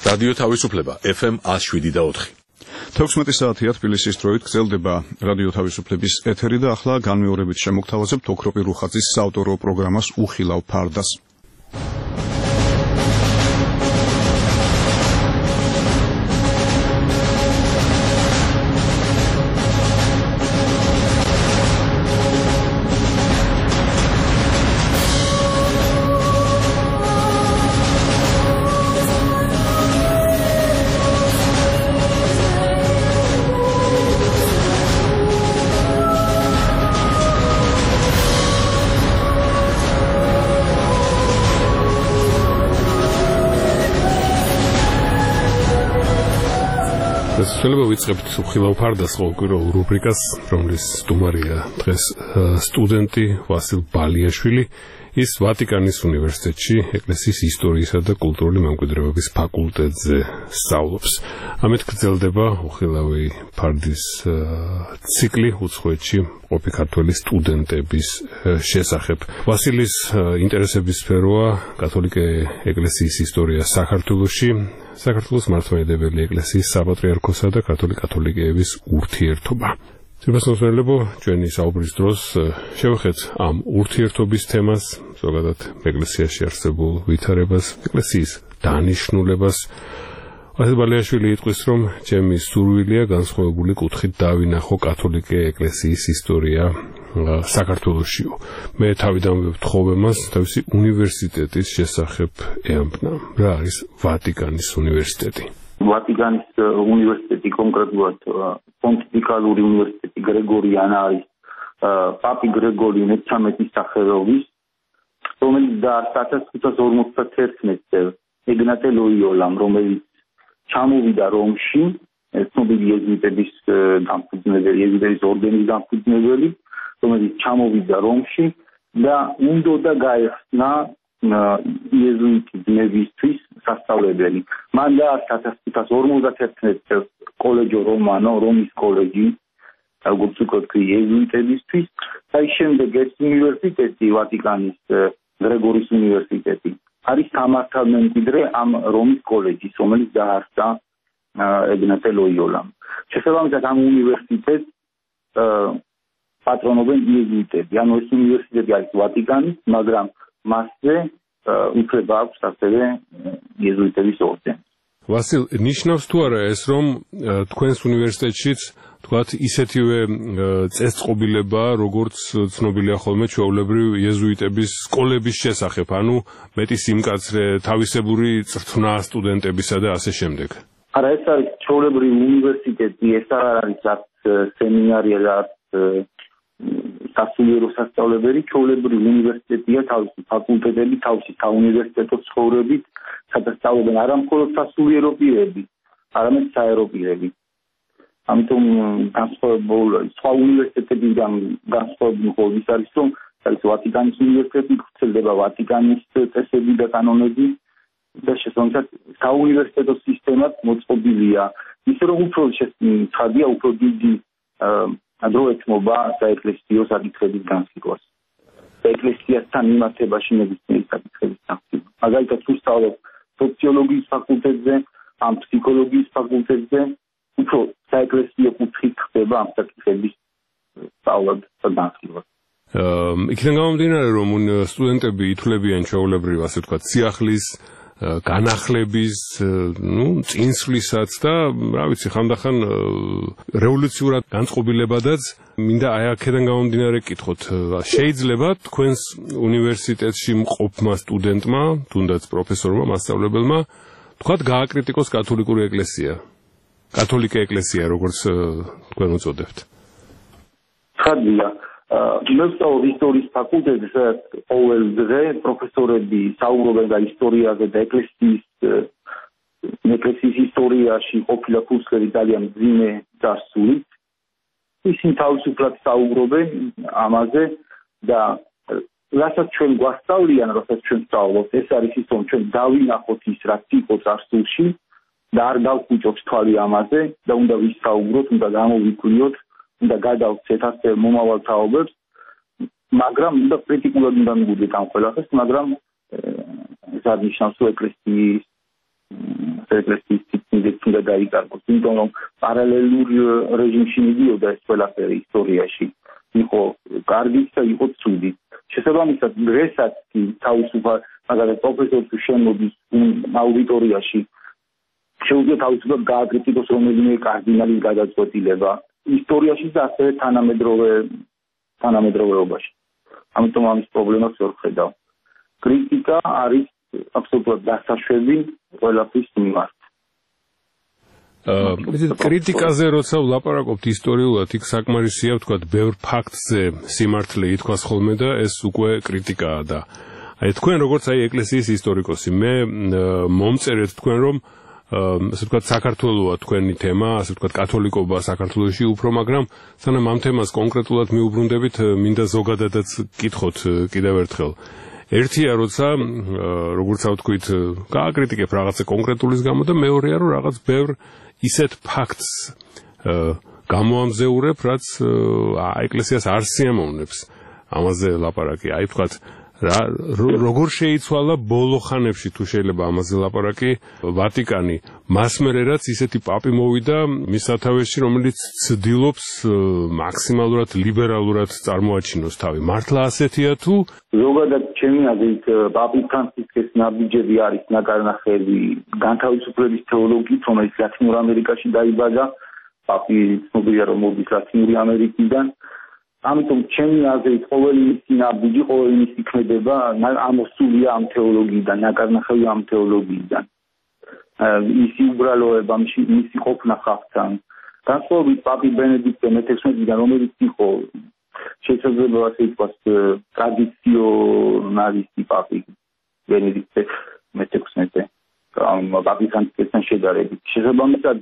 რადიო თავისუფლება FM 107.4. 16 საათია თბილისის დროით გრძელდება რადიო თავისუფლების ეთერი და ახლა განმეორებით შემოგთავაზებთ ოქროპი რუხაძის საავტორო პროგრამას უხილავ ფარდას. შეიძლება ვიწყებთ უხილავ ფარდას ყოველკვირეულ რუბრიკას, რომლის სტუმარია დღეს სტუდენტი ვასილ ბალიაშვილი. ის ვატიკანის უნივერსიტეტში ეკლესიის ისტორიისა და კულტურული მემკვიდრეობის ფაკულტეტზე სწავლობს. ამით გრძელდება უხილავი ფარდის ციკლი უცხოეთში მყოფი ქართველი სტუდენტების შესახებ. ვასილის ინტერესების სფეროა კათოლიკე ეკლესიის ისტორია საქართველოში, საქართველოს მართლმადიდებელი ეკლესიის საპატრიარქოსა და კათოლიკეების ურთიერთობა. Სიბასმოსმელებო, ჩვენი საუბრის დროს შევეხეთ ამ ურთიერთობის თემას, ზოგადად ეკლესიაში არსებულ ვითარებას, ეკლესიის დანიშნულებას. ვასილ ბალიაშვილი იტყვის, რომ ჩემი სურვილია განსხვავებული კუთხით დავინახო კათოლიკე ეკლესიის ისტორია საქართველოშიო. მე თავიდანვე ვთხოვე მას თავისი უნივერსიტეტის შესახებ ეამბნა. რა არის ვატიკანის უნივერსიტეტი? ვატიკანის უნივერსიტეტი, კონკრეტულად პონტიფიკალური უნივერსიტეტი გრეგორიანა არის პაპი გრეგორი მე-13-ის სახელობის, რომელიც დაარსდა 1551 წელს ეგნატე ლოიოლამ, რომელიც ჩამოვიდა რომში, ცნობილი იეზუიტების დამფუძნებელი, იეზუიტების ორდენის დამფუძნებელი, რომელიც ჩამოვიდა რომში და უნდოდა გაეხსნა იეზუიტიზმებისთვის სასწავლებელი. მან დაარსა 1551 წელს კოლეჯო რომანო, რომის კოლეჯი, როგორც უკვე იეზუიტებისთვის, და შემდეგ ეს უნივერსიტეტი, ვატიკანის გრეგორის უნივერსიტეტი, არის სამართალმემკვიდრე ამ რომის კოლეჯის, რომელიც დაარსა ეგნატე ლოიოლამ. შესაბამისად ამ უნივერსიტეტს პატრონობენ იეზუიტები. ანუ ეს უნივერსიტეტი არის ვატიკანის, მაგრამ მასზე უფლება აქვს ასევე იეზუიტების ორდენი. ვასილ, ნიშნავს თუ არა ეს, რომ თქვენს უნივერსიტეტშიც თქვათ ისეთივე წესწყობილება, როგორც ცნობილია ხოლმე ჩვეულებრივ იეზუიტების სკოლების შესახებ, ანუ მეტი სიმკაცრე, თავისებური წრთნა სტუდენტებისა და ასე შემდეგ. არა, ეს არის ჩვეულებრივი უნივერსიტეტი, ეს არ არის არც სემინარია და არც სასულიერო სასწავლებელი, ჩვეულებრივი უნივერსიტეტია, თავისი ფაკულტეტები, თავისი საუნივერსიტეტო ცხოვრებით, სადაც სწავლობენ არა მხოლოდ სასულიერო პირები, არამედ საერო პირები. ამიტომ სხვა უნივერსიტეტებიდან განსხვავებული მხოლოდ ის არის, რომ არის ვატიკანის უნივერსიტეტი, ვრცელდება ვატიკანის წესები და კანონები და შესაბამისად საუნივერსიტეტო სისტემაც მოწყობილია. ისე რომ უფრო ცხადია, უფრო დიდი დრო ეთმობა საეკლესიო საკითხების განსაზღვრას. ეკლესიასთან მიმართებაში ნებისმიერი საკითხების განსაზღვრა. მაგალითად, თუ სწავლობ სოციოლოგიის ფაკულტეტზე, ან ფსიქოლოგიის ფაკულტეტზე, უფრო საეკლესიო კუთხით ხდება ამ საკითხების სწავლა და განსაზღვრა. იქიდან გამომდინარე, რომ სტუდენტები ითვლებიან ჩვეულებრივ, ასე ვთქვათ, სიახლის განახლების, წინსვლისაც და, რა ვიცი, ხანდახან რევოლუციურად განწყობილებადაც მინდა აი აქედან გამომდინარე კითხოთ, შეიძლება თქვენს უნივერსიტეტში მყოფმა სტუდენტმა, თუნდაც პროფესორმა, მასწავლებელმა, თქვათ, გააკრიტიკოს კათოლიკური ეკლესია. კათოლიკე ეკლესია, როგორც თქვენ უწოდებთ. ხადია. მე ვსწავლობ ისტორიის ფაკულტეტზე, სადაც ყოველ დღე პროფესორები საუბრობენ და ისტორიაზე და ეკლესიის ისტორიაში ყოფილი კურსები ძალიან მძიმე დასულით. ისინი თავისუფლად საუბრობენ ამაზე და რასაც ჩვენ გვასწავლიან, რასაც ჩვენ ვსწავლობთ, ეს არის ის, რომ ჩვენ დავინახოთ ის, რაც იყო წარსულში და არ დავკუჭოთ თვალი ამაზე და უნდა ვისაუბროთ, უნდა გამოვიკვლიოთ, უნდა გადავცეთ ასე მომავალ თაობებს, მაგრამ უნდა კრიტიკულად უნდა მივიდეთ ამ ყველაფერს, მაგრამ ეს არ ნიშნავს, რომ ეკლესიის ეკლესიის ციხე უნდა დაიკარგოს, იმიტომ რომ პარალელურ რეჟიმში მიდიოდა ეს ყველაფერი ისტორიაში. იყო კარგიც და იყო ცუდიც. შესაბამისად, დღესაც კი თავისუფალ მაგალითად პროფესორს შემოდის აუდიტორიაში შეუძლია თავისუფლად გააკრიტიკოს რომელიმე კარდინალის გადაწყვეტილება ისტორიაში და ასევე თანამედროვეობაში. ამიტომ ამის პრობლემას ვერ ხედავ. კრიტიკა არის აბსოლუტურად დასაშვები ყველაფრის მიმართ. კრიტიკაზე როცა ვლაპარაკობთ ისტორიულად, იქ საკმარისია ვთქვათ, ბევრ ფაქტზე სიმართლე ითქვას ხოლმე და ეს უკვე კრიტიკაა და აი თქვენ როგორც ეკლესიის ისტორიკოსი, მე მომწერეთ თქვენ რომ ასე ვთქვათ, საქართველოა თქვენი თემა, ასე ვთქვათ, კათოლიკობა საქართველოში უფრო, მაგრამ სანამ ამ თემას კონკრეტულად მიუბრუნდებით, მინდა ზოგადადაც გკითხოთ კიდევ ერთხელ. ერთია, როცა როგორც ავთქვით, გააკრიტიკებ რაღაცა კონკრეტულის გამო და მეორეა, რომ რაღაც ბევრ ისეთ ფაქტს გამოამზეურებ, რაც ეკლესიას არ სიამოვნებს. ამაზე ლაპარაკი, აი ვთქვათ, როგორ შეიცვალა ბოლო ხანებში თუ შეიძლება ამაზე ლაპარაკი ვატიკანი მას მერე რაც ისეთი პაპი მოვიდა მის სათავეში რომელიც ცდილობს მაქსიმალურად ლიბერალურად წარმოაჩინოს თავი მართლა ასეთია თუ ზოგადად ჩემი აზრით პაპი ფრანცისკოს ნაბიჯები არის ნაკარნახევი განთავისუფლების თეოლოგიით რომელიც ლათინურ ამერიკაში დაიბადა პაპი ცნობილია რომ მოდის ლათინური ამერიკიდან ამიტომ ჩემი აზრით ყოველი მისი ნაბიჯი, ყოველი მისი ქმედება ამოსულია ამ თეოლოგიიდან, ნაკარნახევია ამ თეოლოგიიდან. ისი უბრალოება, მისი ყოფნა ხალხთან. განსხვავებით პაპი ბენედიქტე მე-16-დან, რომელიც იყო შეიძლება ასე ითქვას ტრადიციონალისტი პაპი ბენედიქტე მე-16 პაპი ფრანცისკოსთან შედარებით. შესაბამისად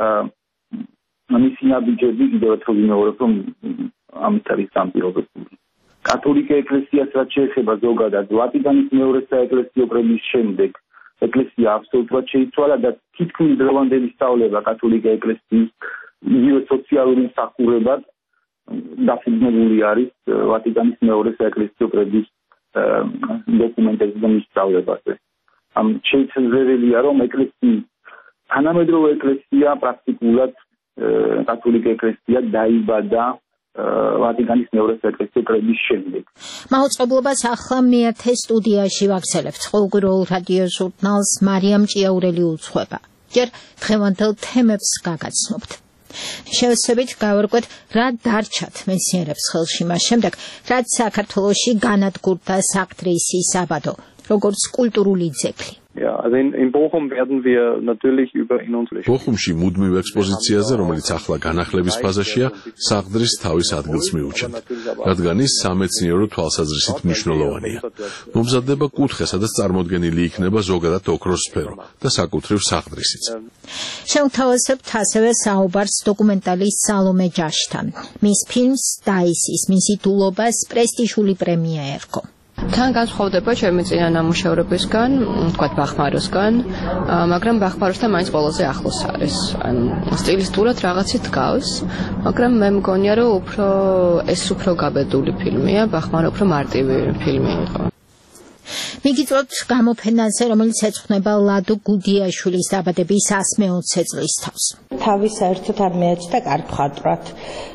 მისი ნაბიჯები კიდევ ერთხელ ვიმეორებ, რომ ამით არის სამპირობებული. კათოლიკე ეკლესიას რაც შეეხება ზოგადად ვატიკანის მეორე საეკლესიო კრების შემდეგ ეკლესია აბსოლუტურად შეიცვალა და თითქმის დღევანდელი სწავლება კათოლიკე ეკლესიის იგივე სოციალური მსახურებად დაფუძნებული არის ვატიკანის მეორე საეკლესიო კრების დოკუმენტებზე და მის სწავლებაზე. შესაძლებელია რომ ეკლესიის თანამედროვე ეკლესია პრაქტიკულად კათოლიკე ეკლესია დაიბადა ვატიკანის მეორე საეკლესიო კრების შემდეგ. მაუწყებლობას ახლა მეათე სტუდიაში ვაგრძელებთ. ყოველგვარულ რადიო ჟურნალს მარიამ ჭიაურელი უძღვება. ჯერ დღევანდელ თემებს გაგაცნობთ. შევსებით გავარკვეთ რა დარჩათ მეცნიერებს ხელში მას შემდეგ, რაც საქართველოში განადგურდა საკტრისი საბადო, როგორც კულტურული ძეგლი. Ja, also in Bochum werden wir natürlich über in uns Bochumში მუდმივ ექსპოზიციაზე, რომელიც ახლა განახლების ფაზაშია, საყდრის თავის ადგილს მიუჩენთ, რადგან ის სამეცნიერო თვალსაზრისით მნიშვნელოვანია. მომზადდება კუთხე, სადაც წარმოდგენილი იქნება ზოგადად ოქროს სფერო და საკუთრივ საყდრისიც. შევთავაზებთ ასევე საუბარს დოკუმენტალის სალომე ჯაშთან. მის ფილმს დაისის მისი დულობას პრესტიჟული პრემია ერგო. თან განსხვავდება ჩემი წინა ნამუშევრებისგან, თქვათ ბახმაროსგან, მაგრამ ბახმაროსთან მაინც ყველაზე ახლოს არის. ან სტილისტურად რაღაცით გავს, მაგრამ მე მგონია რომ ეს უფრო გაბედული ფილმია, ბახმარო უფრო მარტივი ფილმი იყო. მიგიწევთ გამოფენაზე, რომელიც ეძღვნება ლადო გუდიაშვილის დაბადების 120 წლის თავს. თავი საერთოდ არ მეაჩნდა კარგ-მხატვრად.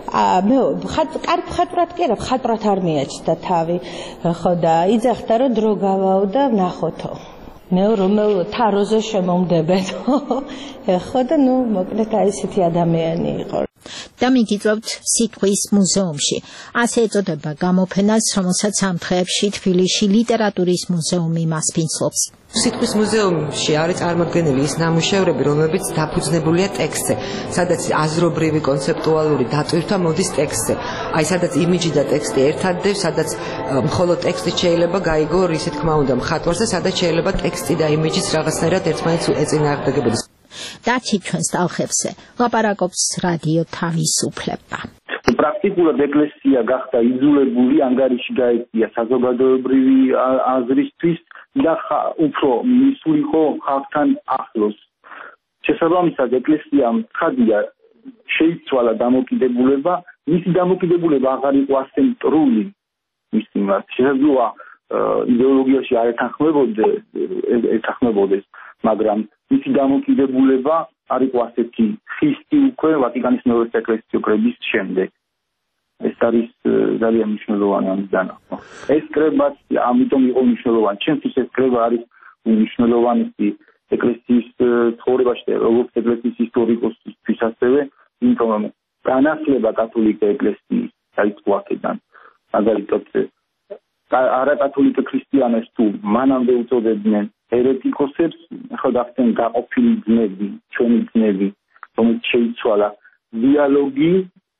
კარგ-მხატვრად კი არა, მხატვრად არ მეაჩნდა თავი. ხო და იძახდა რომ დრო გავაო და ვნახოთო. მე რომელ თაროზე შემომდებედო. ხო და ნუ მოკლედ აი ესეთი ადამიანი იყო. და მიგიწევთ სიტყვის მუზეუმში. ასე ეწოდება გამოფენას, რომელსაც ამ დღეებში თბილისში ლიტერატურის მუზეუმი მასპინძლობს. სიტყვის მუზეუმში არის წარმოდგენილი ის ნამუშევრები, რომლებიც დაფუძნებულია ტექსტზე, სადაც აზრობრივი კონცეპტუალური დატვირთვა მოდის ტექსტზე. აი სადაც იმიჯი და ტექსტი ერთადდებს, სადაც მხოლოდ ტექსტი შეიძლება გაიგო ისე თქმა უნდა მხატვარს და სადაც შეიძლება ტექსტი და იმიჯიც რაღაცნაირად ერთმანეთს ეწინააღმდეგებოდეს. დაცი ჩვენს ტალხებზე ლაპარაკობს რადიო თავისუფლება. პრაქტიკულად ეკლესია გახდა იძულებული ანგარიში გაეწია საზოგადოებრივი აზრისთვის და უფრო მისულიყო ხალხთან ახლოს. შესაბამისად ეკლესიამ ცხადია შეიცვალა დამოკიდებულება, მისი დამოკიდებულება აღარ იყო ასე მტრული მის მიმართ. შესაძლოა იდეოლოგიაში არ ეთანხმებოდეს, მაგრამ მისი დამოკიდებულება არ იყო ასეთი ხისტი უკვე ვატიკანის მეორე ეკლესიის კრების შემდეგ. ეს არის ძალიან მნიშვნელოვანი ამის დანახვა. ეს კრებაც ამიტომ იყო მნიშვნელოვანი. ჩემთვის ეს კრება არის მნიშვნელოვანი ეკლესიის ცხოვრებაში და როგორც ეკლესიის ისტორიკოსისთვის ასევე, იმიტომ რომ განახლება კათოლიკე ეკლესიის დაიწყო აქედან. მაგალითად არაკათოლიკე ქრისტიანებს თუ მანამდე უწოდებდნენ ერეტიკოსებს, ახლა გახდნენ გაყოფილი ძმები, ჩვენი ძმები, რომელიც შეიცვალა დიალოგი,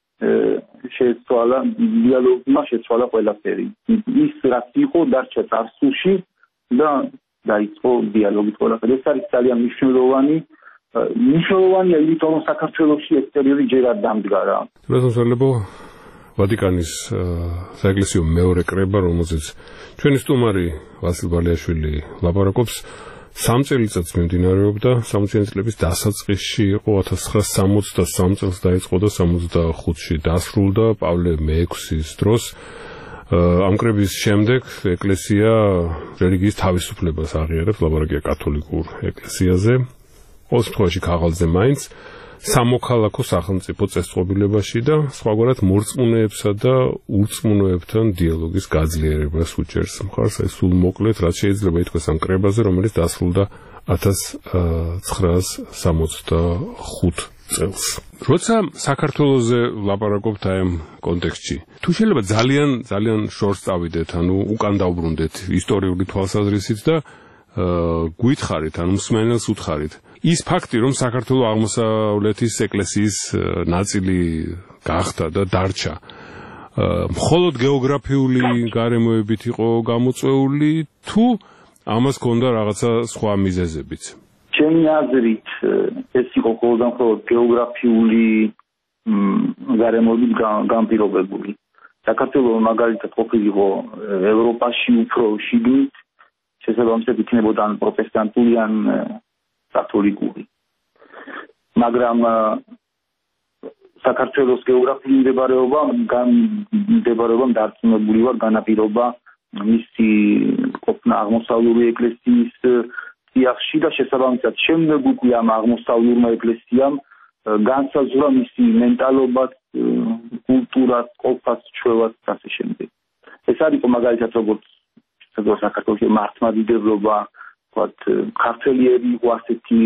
დიალოგმა შეცვალა ყველაფერი. ის რაც იყო დარჩა წარსულში და დაიწყო დიალოგი ყველაფერი. ეს არის ძალიან მნიშვნელოვანია, იმიტომ რომ საქართველოში ეს პერიოდი ჯერ არ დამდგარა. რასაძლეო ვატიკანის საეკლესიო მეორე კრება, რომელზეც ჩვენი სტუმარი ვასილ ბალიაშვილი ლაპარაკობს, 3 წელიწადს მიმდინარეობდა, 60 წლების დასაწყისში იყო 1963 წელს დაიწყო და 65-ში დასრულდა პავლე მე-6-ის დროს. ამ კრების შემდეგ ეკლესია რელიგიის თავისუფლებას აღიარებს, ლაპარაკია კათოლიკურ ეკლესიაზე. ყოველ შემთხვევაში ქაღალდზე მაინც სამოქალაქო სახელმწიფო წესწყობილებაში და სხვაგვარად მორწმუნეებსა და ურწმუნოებთან დიალოგის გაძლიერებას უჭერს მხარს. ეს სულ მოკლედ რაც შეიძლება ითქვას ამ კრებაზე, რომელიც დასრულდა 1965 წელს. როცა საქართველოზე ლაპარაკობთ აი ამ კონტექსტში, თუ შეიძლება ძალიან შორს წავიდეთ, ანუ უკან დავბრუნდეთ ისტორიული თვალსაზრისით და გითხარით, ანუ მსმენელს უთხარით. ის ფაქტი, რომ საქართველოს აღმოსავლეთის ეკლესიის ნაწილი გახდა და დარჩა, მხოლოდ გეოგრაფიული გარემოებით იყო გამოწვეული, თუ ამას ჰქონდა რაღაცა სხვა მიზეზებიც? ჩემი აზრით, ეს იყო მხოლოდ გეოგრაფიული გარემოებით განპირობებული. საქართველოს მაგალითად ყოფილიყო ევროპაში უფრო შიგნით, შესაბამისად იქნებოდა ან პროტესტანტული ან კათოლიკური. მაგრამ საქართველოს გეოგრაფიული მდებარეობამ დარწმუნებული ვარ განაპირობა მისი ყოფნა აღმოსავლური ეკლესიის წიაღში და შესაბამისად შემდეგ უკვე ამ აღმოსავლურმა ეკლესიამ განსაზღვრა მისი მენტალობაც, კულტურაც, ყოფას, ჩვევაც და ასე შემდეგ. ეს არის მაგალითად როგორც საქართველოს მართლმადიდებლობა, ქართველიერი იყო ასეთი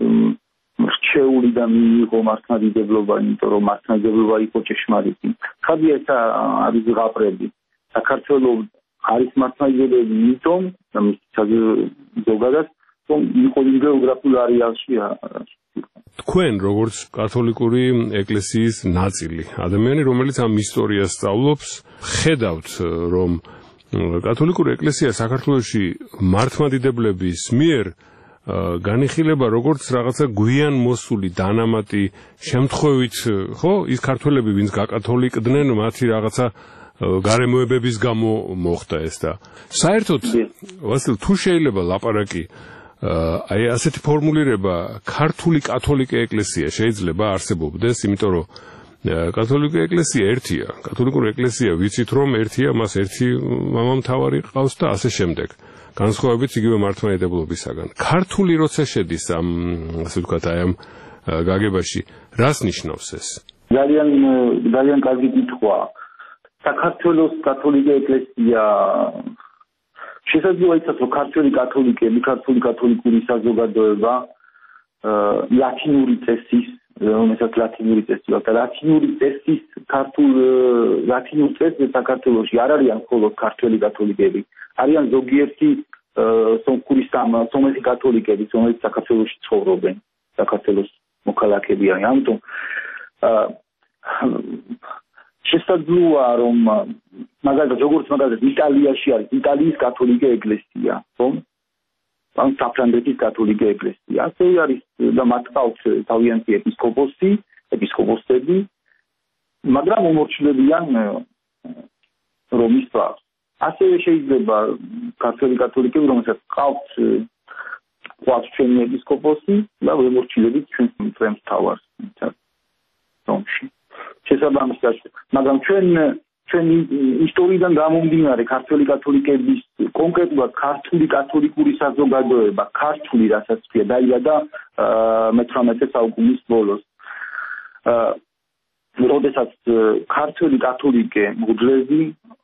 რჩეული და მიიღო მართლმადიდებლობა, იმიტომ რომ მართლმადიდებლობა იყო ჭეშმარიტი. ხადია ეს არის ზღაპრები. საქართველოს არის მართლმადიდებლები, იმიტომ რომ ზოგადად იყო გეოგრაფიულ არეალში. თქვენ როგორც კათოლიკური ეკლესიის ნაწილი, ადამიანი, რომელიც ამ ისტორიას სწავლობს, ხედავთ, რომ კათოლიკური ეკლესია საქართველოში მართლმადიდებლების მიერ განიხილება როგორც რაღაცა გვიან მოსული დანამატი შემთხვევით, ხო, ის ქართველები, ვინც გაკათოლიკდნენ, მათი რაღაცა გარემოებების გამო მოხდა ეს და საერთოდ ვასილ, თუ შეიძლება ლაპარაკი აი ასეთი ფორმულირება ქართული კათოლიკე ეკლესია შეიძლება არსებობდეს, იმიტომ რომ კათოლიკე ეკლესია ერთია, კათოლიკური ეკლესია ვიცით რომ ერთია, მას ერთი მამამთავარი ყავს და ასე შემდეგ. განსხვავებით იგივე მართლმადიდებლობისაგან. ქართული როცა შედის ამ ასე ვთქვათ აი ამ გაგებაში, რას ნიშნავს ეს? ძალიან კარგი კითხვა. საქართველოს კათოლიკე ეკლესია შესაძლოა იცით რომ ქართული კათოლიკური საზოგადოება ლათინური წესის, რომელსაც ლათინური წესი აქვს, ლათინური წესის ლათინურ წესზე საქართველოში არ არიან მხოლოდ ქართველი კათოლიკები, არიან ზოგიერთი სომეხი კათოლიკები, რომელიც საქართველოში ცხოვრობენ, საქართველოს მოქალაქეები არიან. ამიტომ შესაძლოა რომ მაგალითად იტალიაში არის იტალიის კათოლიკე ეკლესია, ხო? ან საფრანგეთის კათოლიკე ეკლესია. ასევე არის და მათ ყავს თავიანთი ეპისკოპოსები, მაგრამ უმორჩილებიან რომის პაპს. ასევე შეიძლება ქართველი კათოლიკები, რომელსაც ყავს ჩვენი ეპისკოპოსი და უმორჩილებით ჩვენ მწვერვალს თავარს რომში. შესაბამისად, მაგრამ ჩვენ ჩვენ ისტორიიდან გამომდინარე ქართული კათოლიკების კონკრეტულად ქართული კათოლიკური საზოგადოება ქართული რასაც ქვია დაიბადა მე-18 საუკუნის ბოლოს. როდესაც ქართული კათოლიკე მღვდლები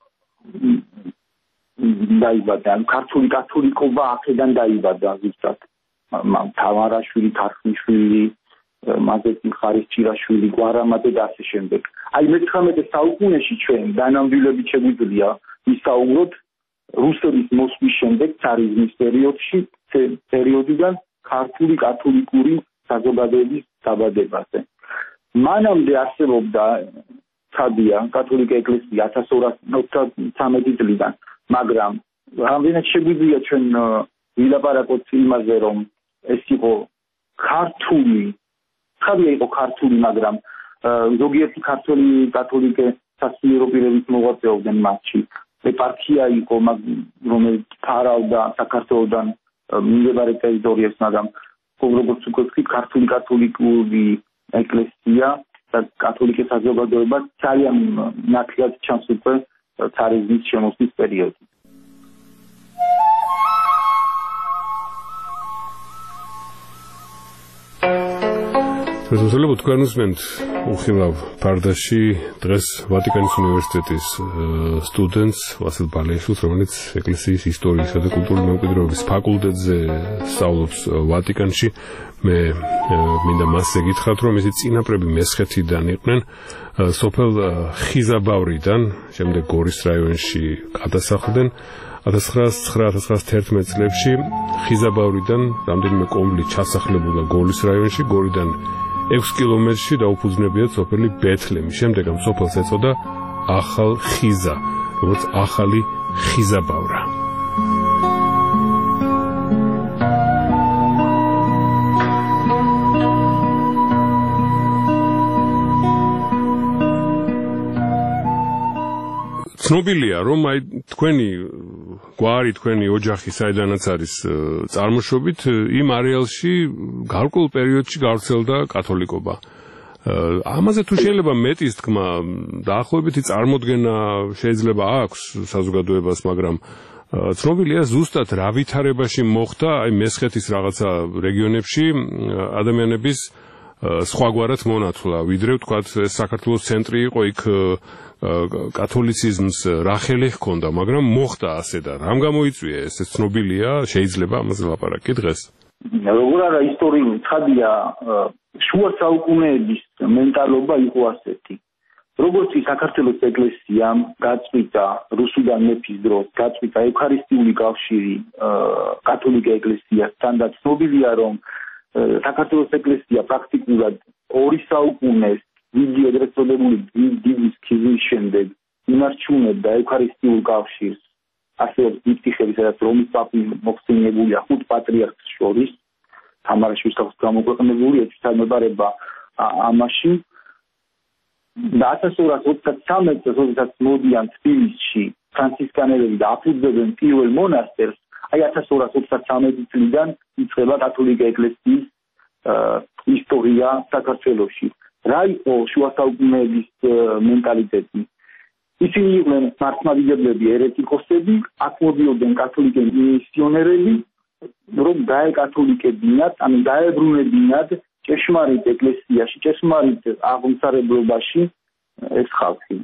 დაიბადა, ქართული კათოლიკობა აქედან დაიბადა ზუსტად. თამარაშვილი, თარხნიშვილი, მაზეთი ხარისჭირაშვილი, გვარამაძე და ასე შემდეგ. აი მე-19 საუკუნეში ჩვენ დანამდვილებით შეგვიძლია ვისაუბროთ რუსების მოსვლის შემდეგ ცარიზმის პერიოდიდან ქართული კათოლიკური საზოგადოების დაბადებაზე. მანამდე არსებობდა ცადია კათოლიკე ეკლესია 1293 წლიდან, მაგრამ რამდენად შეგვიძლია ჩვენ ვილაპარაკოთ იმაზე, რომ ეს იყო ქართული, ხარია იყო ქართული, მაგრამ ზოგიერთი ქართული კათოლიკე სასულიერო პირებით მოღვაწეობდნენ მათში. ეპარქია იყო, რომელიც ფარავდა საქართველოსთან მიმდებარე ტერიტორიებს, მაგრამ როგორც უკვე ვთქვით, ქართული კათოლიკური ეკლესია და კათოლიკე საზოგადოება ძალიან ნაკლად ჩანს უკვე ცარიზმის შემოსვლის პერიოდში. შესაძლოა თქვენ უსმენთ უხილავ ფარდაში დღეს ვატიკანის უნივერსიტეტის სტუდენტს ვასილ ბალეიშვილს, რომელიც ეკლესიის ისტორიისა და კულტურული მემკვიდრეობის ფაკულტეტზე სწავლობს ვატიკანში. მე მინდა მასზე გითხრათ, რომ ისინი წინაპრები მესხეთიდან იყვნენ, სოფელ ხიზაბავრიდან, შემდეგ გორის რაიონში გადასახლდნენ. 1909-1911 წლებში ხიზაბავრიდან რამდენიმე კომბლი ჩასახლებულა გორის რაიონში, გორიდან 6 კილომეტრში დაუფუძნებიათ სოფელი ბეთლემი. შემდეგ ამ სოფელს ეწოდა ახალ ხიზა, როგორც ახალი ხიზაბავრა. ცნობილია, რომ აი თქვენი გვარი, თქვენი ოჯახი საიდანაც არის წარმოშობით, იმ არეალში გარკვეულ პერიოდში გავრცელდა კათოლიკობა. ამაზე თუ შეიძლება მეტის თქმა, დაახლოებითი წარმოდგენა შეიძლება აქვს საზოგადოებას, მაგრამ ცნობილია ზუსტად რა ვითარებაში მოხდა აი მესხეთის რაღაცა რეგიონებში ადამიანების სხვაგვარად მონათვლა, ვიდრე ვთქვათ საქართველოს ცენტრი იყო, იქ კათოლიციზმს რახელი ჰქონდა, მაგრამ მოხდა ასე და რამ გამოიწვია ეს ცნობილია, შეიძლება ამაზე ლაპარაკი დღეს. როგორ არა ისტორიული ცხადია, შუა საუკუნეების მენტალობა იყო ასეთი. როგორც საქართველოს ეკლესიამ გაწყვიტა რუსუდან მეფის დროს, გაწყვიტა ევქარისტიული კავშირი კათოლიკე ეკლესიასთან და ცნობილია, რომ საქართველოს ეკლესია პრაქტიკულად 2 საუკუნეს დიდი ეგრეთ წოდებული დიდი სქიზმის შემდეგ ინარჩუნებდა ევქარისტიულ კავშირს, ასევე დიპტიხების, სადაც რომის პაპი მოხსენიებულია 5 პატრიარქს შორის, თამარაშვილის გამოქვეყნებული ეცთამებარება ამაში. და 1233 წელს, როდესაც მოდიან თბილისში ფრანცისკანელები და აფუძნებენ პირველ მონასტერს, აი 1233 წლიდან იწყება კათოლიკე ეკლესიის ისტორია საქართველოში. რა იყო შუა საუკუნეების მენტალიტეტი? ისინი იყვნენ მართლმადიდებლები, ერეტიკოსები, აქ მოდიოდნენ კათოლიკე მისიონერები, რომ დაეკათოლიკებინათ, ანუ დაებრუნებინათ ჭეშმარიტ ეკლესიაში, ჭეშმარიტ აღმსარებლობაში ეს ხალხი.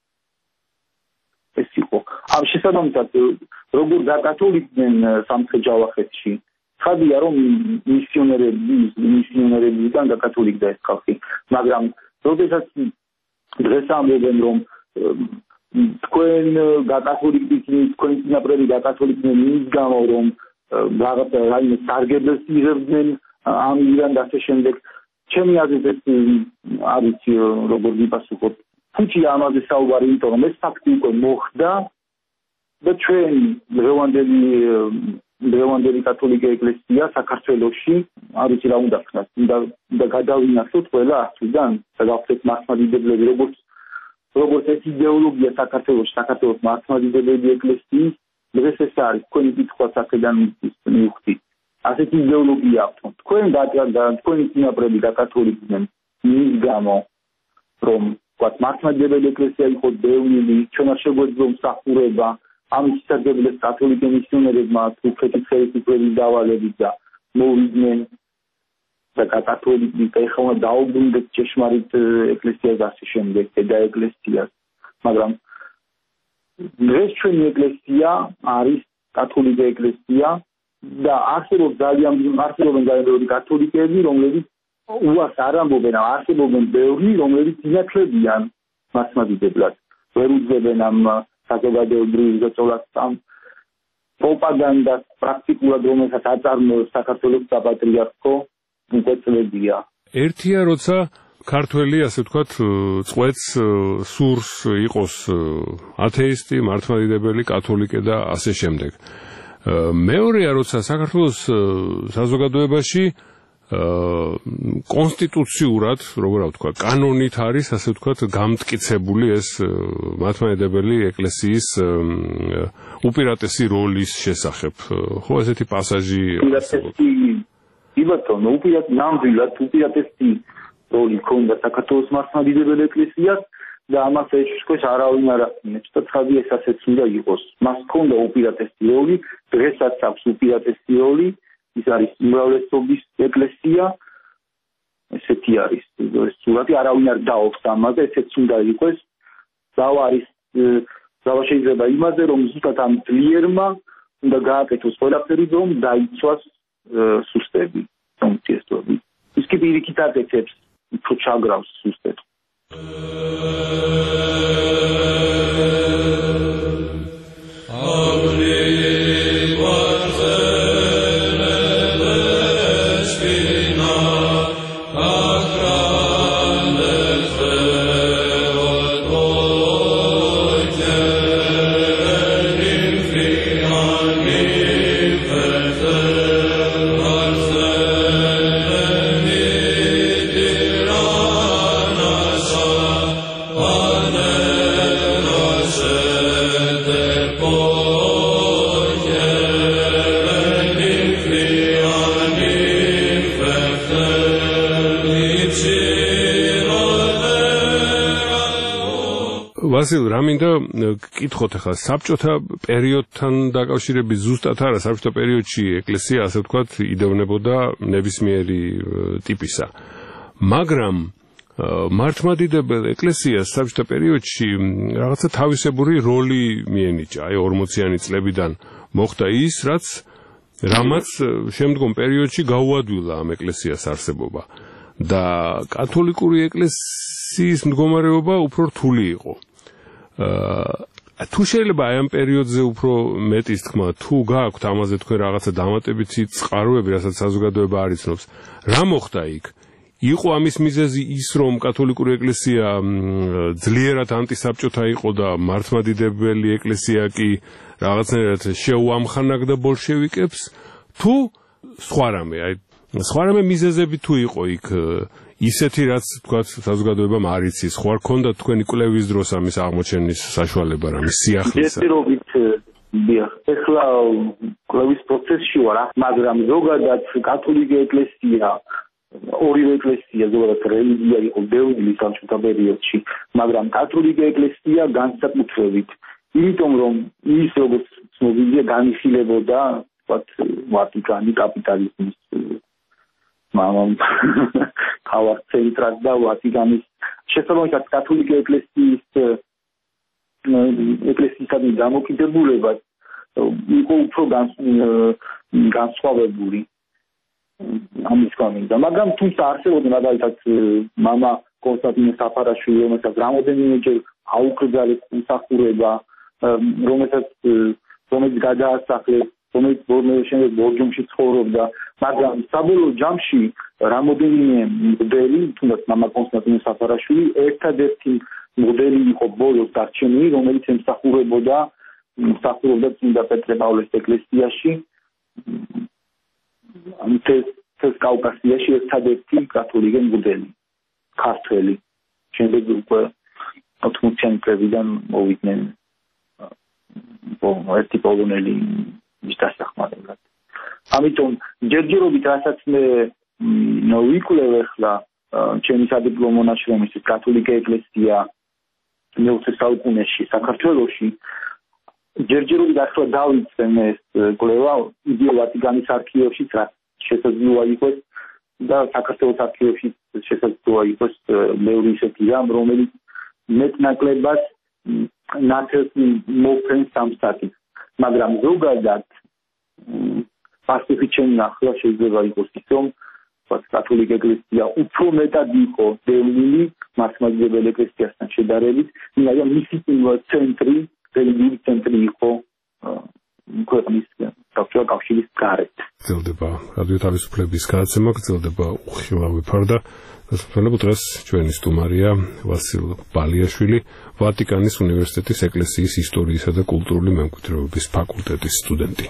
ეს იყო. ამ შესაბამისად, როგორ დაკათოლიკდნენ სამცხე-ჯავახეთში, ხადია, რომ მისიონერებიდან დაკათოლიკდა ეს ხალხი, მაგრამ როდესაც დღეს ამბობენ, რომ თქვენ დაკათოლიკდით, თქვენი წინაპრები დაკათოლიკდნენ იმის გამო, რომ რაღაცა რაიმე სარგებელს იღებდნენ ამ ირან და ასე შემდეგ, ჩემი აზრით ეს არის როგორ ვიპასუხოთ. თუმცა ამაზე საუბარი, იმიტომ რომ ეს ფაქტი უკვე მოხდა და ჩვენ დღევანდელი კათოლიკე ეკლესია საქართველოში არის რა უნდა ხნას და გადავინახოთ ყველა აქედან და გავხდეთ მართლმადიდებლები, როგორც ეს იდეოლოგია საქართველოს მართლმადიდებლები ეკლესიის დღეს ეს არის თქვენი კითხვა აქედან მივხვდით. ასეთი იდეოლოგია აქვს. თქვენი წინაპრები დაკათოლიკდნენ იმის გამო, რომ ვთქვათ, მართლმადიდებელი ეკლესია იყო ბევრი, ჩვენ არ შეგვეძლო მსახურება, ამის შესაძლებლად კათოლიკე მისიონერებმა თურქეთის ხელისუფლების დავალებით და მოვიდნენ და კათოლიკე ეხლა დაუბრუნდეთ ჭეშმარიტ ეკლესიას და ასე შემდეგ, და ეკლესიას, მაგრამ დღეს ჩვენი ეკლესია არის კათოლიკე ეკლესია და არსებობენ ძალიან კათოლიკეები, რომლებიც უარს არ ამბობენ, არსებობენ ბევრი, რომლებიც ინათლებიან მართლმადიდებლად, ვერ უძლებენ ამ საზოგადოებრივ ზეწოლას ამ პროპაგანდას პრაქტიკულად, რომელსაც აწარმოებს საქართველოს საპატრიარქო უწელებია. ერთია, როცა ქართველი, ასე ვთქვათ, წვეთს სურს იყოს ათეისტი, მართლმადიდებელი, კათოლიკე და ასე შემდეგ. მეორეა, როცა საქართველოს საზოგადოებაში კონსტიტუციურად, როგორ ვთქვა, კანონით არის, ასე ვთქვათ, გამტკიცებული ეს მართლმადიდებელი ეკლესიის უპირატესი როლის შესახებ. ხო, ესეთი პასაჟი იბათონო, ნამდვილად უპირატესი როლი ქონდა საქართველოს მართლმადიდებელ ეკლესიას და ამას ეშკოს არავინ არ ახსენებს და ცხადია ეს ასეც უნდა იყოს. მას ქონდა უპირატესი როლი, დღესაც აქვს უპირატესი როლი, ის არის უმრავლესობის ეკლესია, ესეთი არის ეს სურათი, არავინ არ დაობს ამაზე, ესეც უნდა იყოს. დავა შეიძლება იმაზე, რომ ზუსტად ამ ძლიერმა უნდა გააკეთოს ყველაფერი, რომ დაიცვას სუსტები, ფუნქციები. ის კი პირიქით აკეთებს, უფრო ჩაგრავს სუსტებს. ვასილ, რა მინდა გკითხოთ ახლა საბჭოთა პერიოდთან დაკავშირებით ზუსტად არა, საბჭოთა პერიოდში ეკლესია, ასე ვთქვათ, იდევნებოდა ნებისმიერი ტიპისა. მაგრამ მართლმადიდებელ ეკლესიას საბჭოთა პერიოდში რაღაცა თავისებური როლი მიენიჭა. აი 40-იანი წლებიდან მოხდა ის, რამაც შემდგომ პერიოდში გაუადვილა ამ ეკლესიას არსებობა. და კათოლიკური ეკლესიის მდგომარეობა უფრო რთული იყო. თუ შეიძლება აი ამ პერიოდზე უფრო მეტის თქმა, თუ გააქვთ ამაზე თქვენ რაღაცა დამატებითი წყაროები, რასაც საზოგადოება არ იცნობს, რა მოხდა იქ? იყო ამის მიზეზი ის, რომ კათოლიკური ეკლესია ძლიერად ანტისაბჭოთა იყო და მართლმადიდებელი ეკლესია კი რაღაცნაირად შეუამხანაგდა ბოლშევიკებს, თუ სხვა რამე, აი სხვა რამე მიზეზები თუ იყო იქ ისეთი, რაც თქვათ საზოგადოებამ არ იცის, ხო არ ქონდა თქვენი კვლევის დროს ამის აღმოჩენის საშუალება, რამის სიახლისა? ჯერჯერობით ეხლა კვლევის პროცესში ვარ, მაგრამ ზოგადად კათოლიკე ეკლესია, ორივე ეკლესია ზოგადად რელიგია იყო ბევრი საბჭოთა პერიოდში, მაგრამ კათოლიკე ეკლესია განსაკუთრებით, იმიტომ რომ ის როგორც ცნობილია განიხილებოდა, თქვათ, ვატიკანი კაპიტალიზმის თავარ ცენტრად და ვატიკანის შესაბამისად კათოლიკე ეკლესიისადმი დამოკიდებულება იყო უფრო განსხვავებული ამის გამო. მაგრამ თუმცა არსებობდა მაგალითად მამა კონსტანტინე საფარაშვილი, რომელსაც რამოდენიმეჯერ აუკრძალეს მსახურება, რომელიც გადაასახლეს, რომელიც შემდეგ ბორჯომში ცხოვრობდა, მაგრამ საბოლოო ჯამში რამოდენიმე მოდელი, თუნდაც მამა კონსტანტინე საფარაშვილი, ერთადერთი მოდელი იყო ბოლოს დარჩენილი, რომელიც ემსახურებოდა წმინდა პეტრე პავლეს ეკლესიაში, მთელს კავკასიაში ერთადერთი კათოლიკე მოდელი, ქართველი. შემდეგ უკვე 80-იანი წლებიდან მოვიდნენ ერთი პოლონელი მის დასახმარებლად. ამიტომ ჯერჯერობით რასაც მე ვიკვლევ ახლა ჩემი სადიპლომო ნაშრომის კათოლიკე ეკლესია მეოცე საუკუნეში საქართველოში ჯერჯერობით ახლა დავიწყე ეს კვლევა იდეა ვატიკანის არქივებში რაც შესაძლოა იყოს და საქართველოს არქივებში შესაძლოა იყოს მეორე ისეთი რამ რომელიც მეტნაკლებად ნათელი მოფენს სამსახურს მაგრამ ზოგადად პასუხი ჩემი ახლა შეიძლება იყოს ის რომ კათოლიკე ეკლესია უფრო მეტად იყო დევნილი მართლმადიდებელი ეკლესიასთან შედარებით მაგრამ მისი ცენტრი რელიგიური ცენტრი იყო ქვეყნის საბჭოთა კავშირის გარეთ. გრძელდება რადიო თავისუფლების გადაცემა, გრძელდება უხილავი ფარდა. დასასრულებლად დღეს ჩვენი სტუმარია ვასილ ბალიაშვილი, ვატიკანის უნივერსიტეტის ეკლესიის ისტორიისა და კულტურული მემკვიდრეობის ფაკულტეტის სტუდენტი.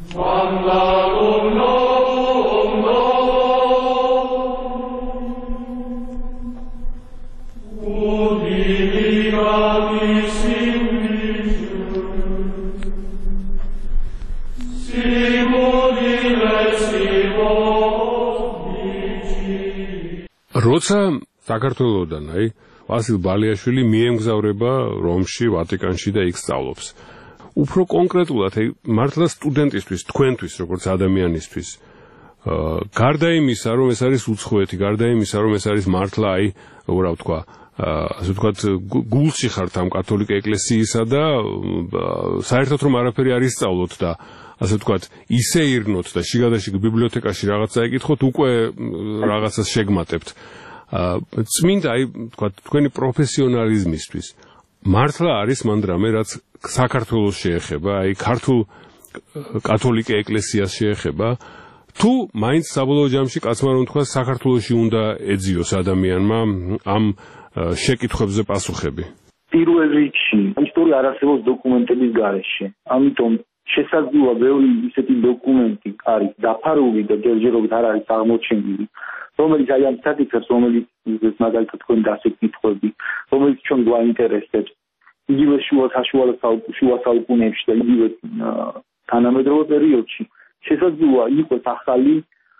როცა საქართველოდან ვასილ ბალიაშვილი მიემგზავრება რომში, ვატიკანში და იქ სწავლობს. უფრო კონკრეტულად, მართლა სტუდენტისთვის, თქვენთვის, როგორც ადამიანისთვის, გარდა იმისა, რომ ეს არის უცხოეთი, გარდა იმისა, რომ ეს არის მართლა რა ვთქვა, ასე ვთქვათ, გულში ხართ ამ კათოლიკე ეკლესიისა და საერთოდ რომ არაფერი არ ისწავლოთ და ასე ვთქვათ, ისე ირნოთ და შიგადაშიგ ბიბლიოთეკაში რაღაცა ეკითხოთ, უკვე რაღაცას შეგმატებთ. წმინდა, ვთქვათ, თქვენი პროფესიონალიზმისთვის მართლა არის მანდრამე, რაც საქართველოს შეეხება, ქართულ კათოლიკე ეკლესიას შეეხება, თუ მაინც საბოლოო ჯამში კაცმა რომ თქვა, საქართველოში უნდა ეძიოს ადამიანმა ამ შეკითხვებზე პასუხები. პირველ რიგში, ისტორია არ არსებობს დოკუმენტების გარეშე. ამიტომ შესაძლოა ბევრი ისეთი დოკუმენტი არის დაფარული და ჯერჯერობით არ არის აღმოჩენილი, რომელიც აი ამ საკითხებს, რომელიც მაგალითად თქვენ დასეკითხები, რომელიც ჩვენ გვაინტერესებს, იგივე შუა საუკუნეებში და იგივე თანამედროვე პერიოდში, შესაძლოა იყოს ახალი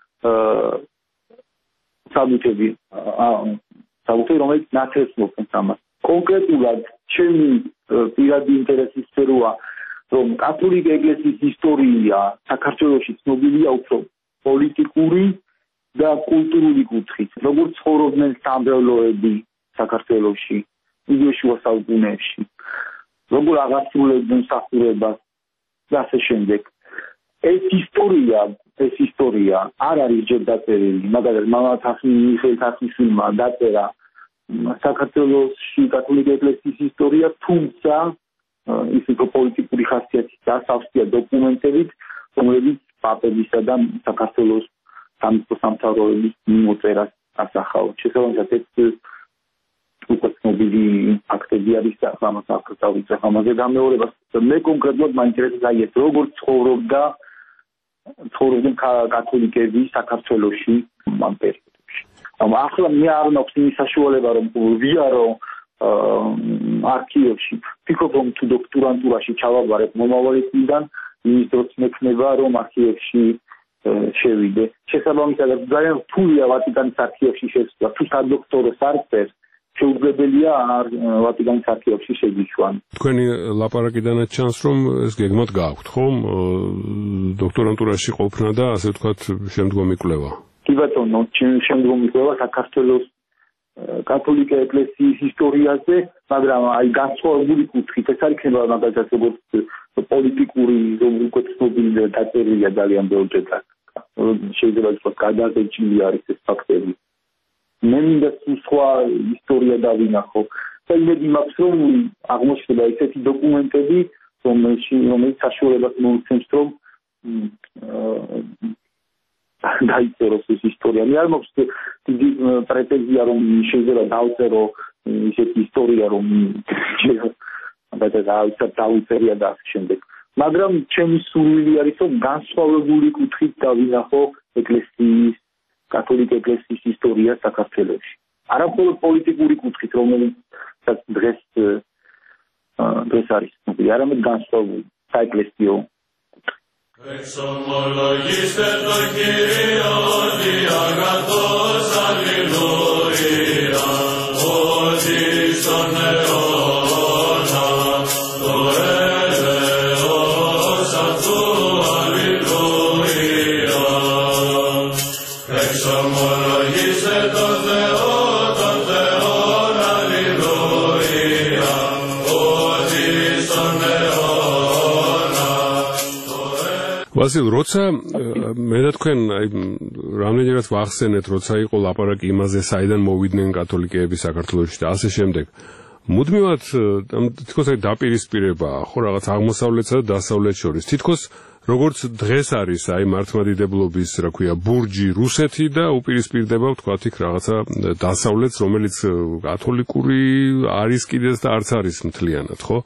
საბუთები, რომელიც ნათესმობს ამას. კონკრეტულად ჩემი პირადი ინტერესის სფეროა რომ კათოლიკე ეკლესიის ისტორია საქართველოში ცნობილია უფრო პოლიტიკური და კულტურული კუთხით. როგორც ცხოვრობდნენ სამრევლოები საქართველოში, იგივე შუა საუკუნეებში, როგორ აღასრულებდნენ მსახურებას და ასე შემდეგ. ეს ისტორია არ არის ჯერ დაწერილი, მაგალითად მიხეილ თახნიშვილმა დაწერა საქართველოში კათოლიკე ეკლესიის ისტორია, თუმცა ის იყო პოლიტიკური ხასიათის დასავსია დოკუმენტებით, რომლებიც პაპებისა და საქართველოს სამთავროების მოწერას ასახავთ. შესაბამისად, ეს უკვე ცნობილი ფაქტები არის და ამას აღწევს ამაზე გამეორებას. მე კონკრეტულად მაინტერესებს ეს როგორ ცხოვრობდნენ კათოლიკები საქართველოში ამ პერიოდში. ახლა მე არ მაქვს იმის საშუალება რომ ვიარო არქივებში, ვფიქრობ რომ თუ დოქტორანტურაში ჩავაბარებ მომავალი წლიდან, იმის დროს მექნება რომ არქივებში შევიდე. შესაბამისად, ძალიან რთულია ვატიკანის არქივებში შესვლა, თუ სადოქტოროს არ წერს, შეუძლებელია ვატიკანის არქივებში შეგიშვან. თქვენი ლაპარაკიდანაც ჩანს, რომ ეს გეგმად გააქვთ, ხომ? დოქტორანტურაში ყოფნა და ასე ვთქვათ, შემდგომი კვლევა. კი ბატონო, შემდგომი კვლევა საქართველოს კათოლიკე ეკლესიის ისტორიაზე, მაგრამ აი განსხვავებული კუთხით, ეს არ იქნება მაგალითად როგორც პოლიტიკური, უკვე ცნობილი და დაწერილია ძალიან ბევრჯერ. შეიძლება ითქვას, გადაღებილი არის ეს ფაქტები. მე მინდა სხვა ისტორია დავინახო. და იმედი მაქვს, რომ აღმოჩნდება ესეთი დოკუმენტები, რომელიც საშუალებას მოუწევს, რომ დაიწეროს ეს ისტორია. მე არ მაქვს დიდი პრეტენზია, რომ შეიძლება დავწერო ისეთი ისტორია, რომ დაუწერია და ასე შემდეგ. მაგრამ ჩემი სურვილი არის, რომ განსხვავებული კუთხით დავინახო ეკლესიის, კათოლიკე ეკლესიის ისტორია საქართველოში. არამხოლოდ პოლიტიკური კუთხით, რომელიც დღეს არის ცნობილი, არამედ განსხვავებული საეკლესიო. Εξομολογήστε το Κύριο διαγαθός, αλληλούια, ότι στον αιώνα ვასილ, როცა მე და თქვენ აი რამდენჯერაც ვახსენეთ, როცა იყო ლაპარაკი იმაზე, საიდან მოვიდნენ კათოლიკეები საქართველოში და ასე შემდეგ. მუდმივად თითქოს აი დაპირისპირებაა, ხო, რაღაც აღმოსავლეთსა და დასავლეთ შორის. თითქოს როგორც დღეს არის აი მართლმადიდებლობის, რა ქვია, ბურჯი რუსეთი და უპირისპირდება ვთქვათ იქ რაღაცა დასავლეთს, რომელიც კათოლიკური არის კიდეც და არც არის მთლიანად, ხო?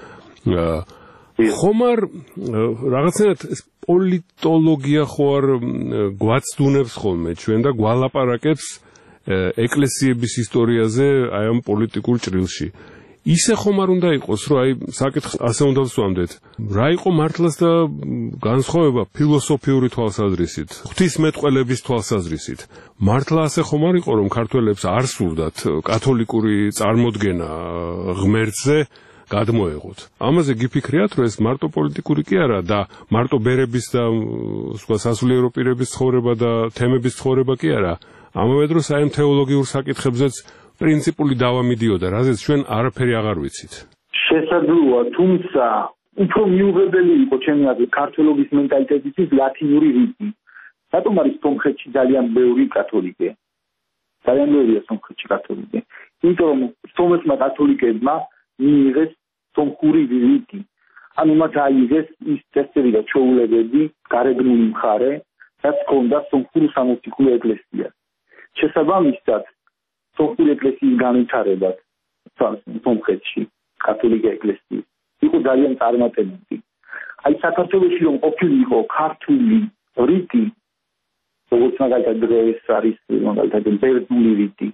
ხომ არ რაღაცნაირად პოლიტოლოგია ხო არ გვაცდუნებს ხოლმე ჩვენ და გვალაპარაკებს ეკლესიების ისტორიაზე აი ამ პოლიტიკურ ჭრილში. ისე ხომ არ უნდა იყოს, რომ აი საკითხს ასე უნდა ვსვამდეთ. რა იყო მართლაც და განსხვავება ფილოსოფიური თვალსაზრისით, ღვთისმეტყველების თვალსაზრისით. მართლა ასე ხომ არ იყო, რომ ქართველებს არ სურდათ კათოლიკური წარმოდგენა ღმერთზე გადმოეღოთ. ამაზე გიფიქრიათ, რომ ეს მარტო პოლიტიკური კი არა და მარტო ბერების და სხვა სასულიერო პირების ცხოვრება და თემების ცხოვრება კი არა. ამავე დროს აი თეოლოგიურ საკითხებზეც პრინციპული დავა მიდიოდა, რაზეც ჩვენ არაფერი აღარ ვიცით. შესაძლოა, თუმცა უფრო მიუღებელი იყო ჩემი აზრით ქართველობის მენტალიტეტის ლათინური რიტმი. რატომ არის სომხეთში ძალიან ბევრი კათოლიკე? ძალიან ბევრია სომხეთში კათოლიკე. იმიტომ რომ სომეხმა კათოლიკებმა მიიღეს სომხური რიტი. ანუ მათ აიღეს ის წესები და ჩვეულებები, გარეგნული მხარე, რაც ჰქონდა სომხურ სამოციქულო ეკლესიას. შესაბამისად, სომხური ეკლესიის განვითარებად სომხეთში კათოლიკე ეკლესიის იყო ძალიან წარმატებული. აი საქართველოში რომ ყოფილიყო ქართული რიტი, როგორც მაგალითად დღეს არის მაგალითად ბერძნული რიტი.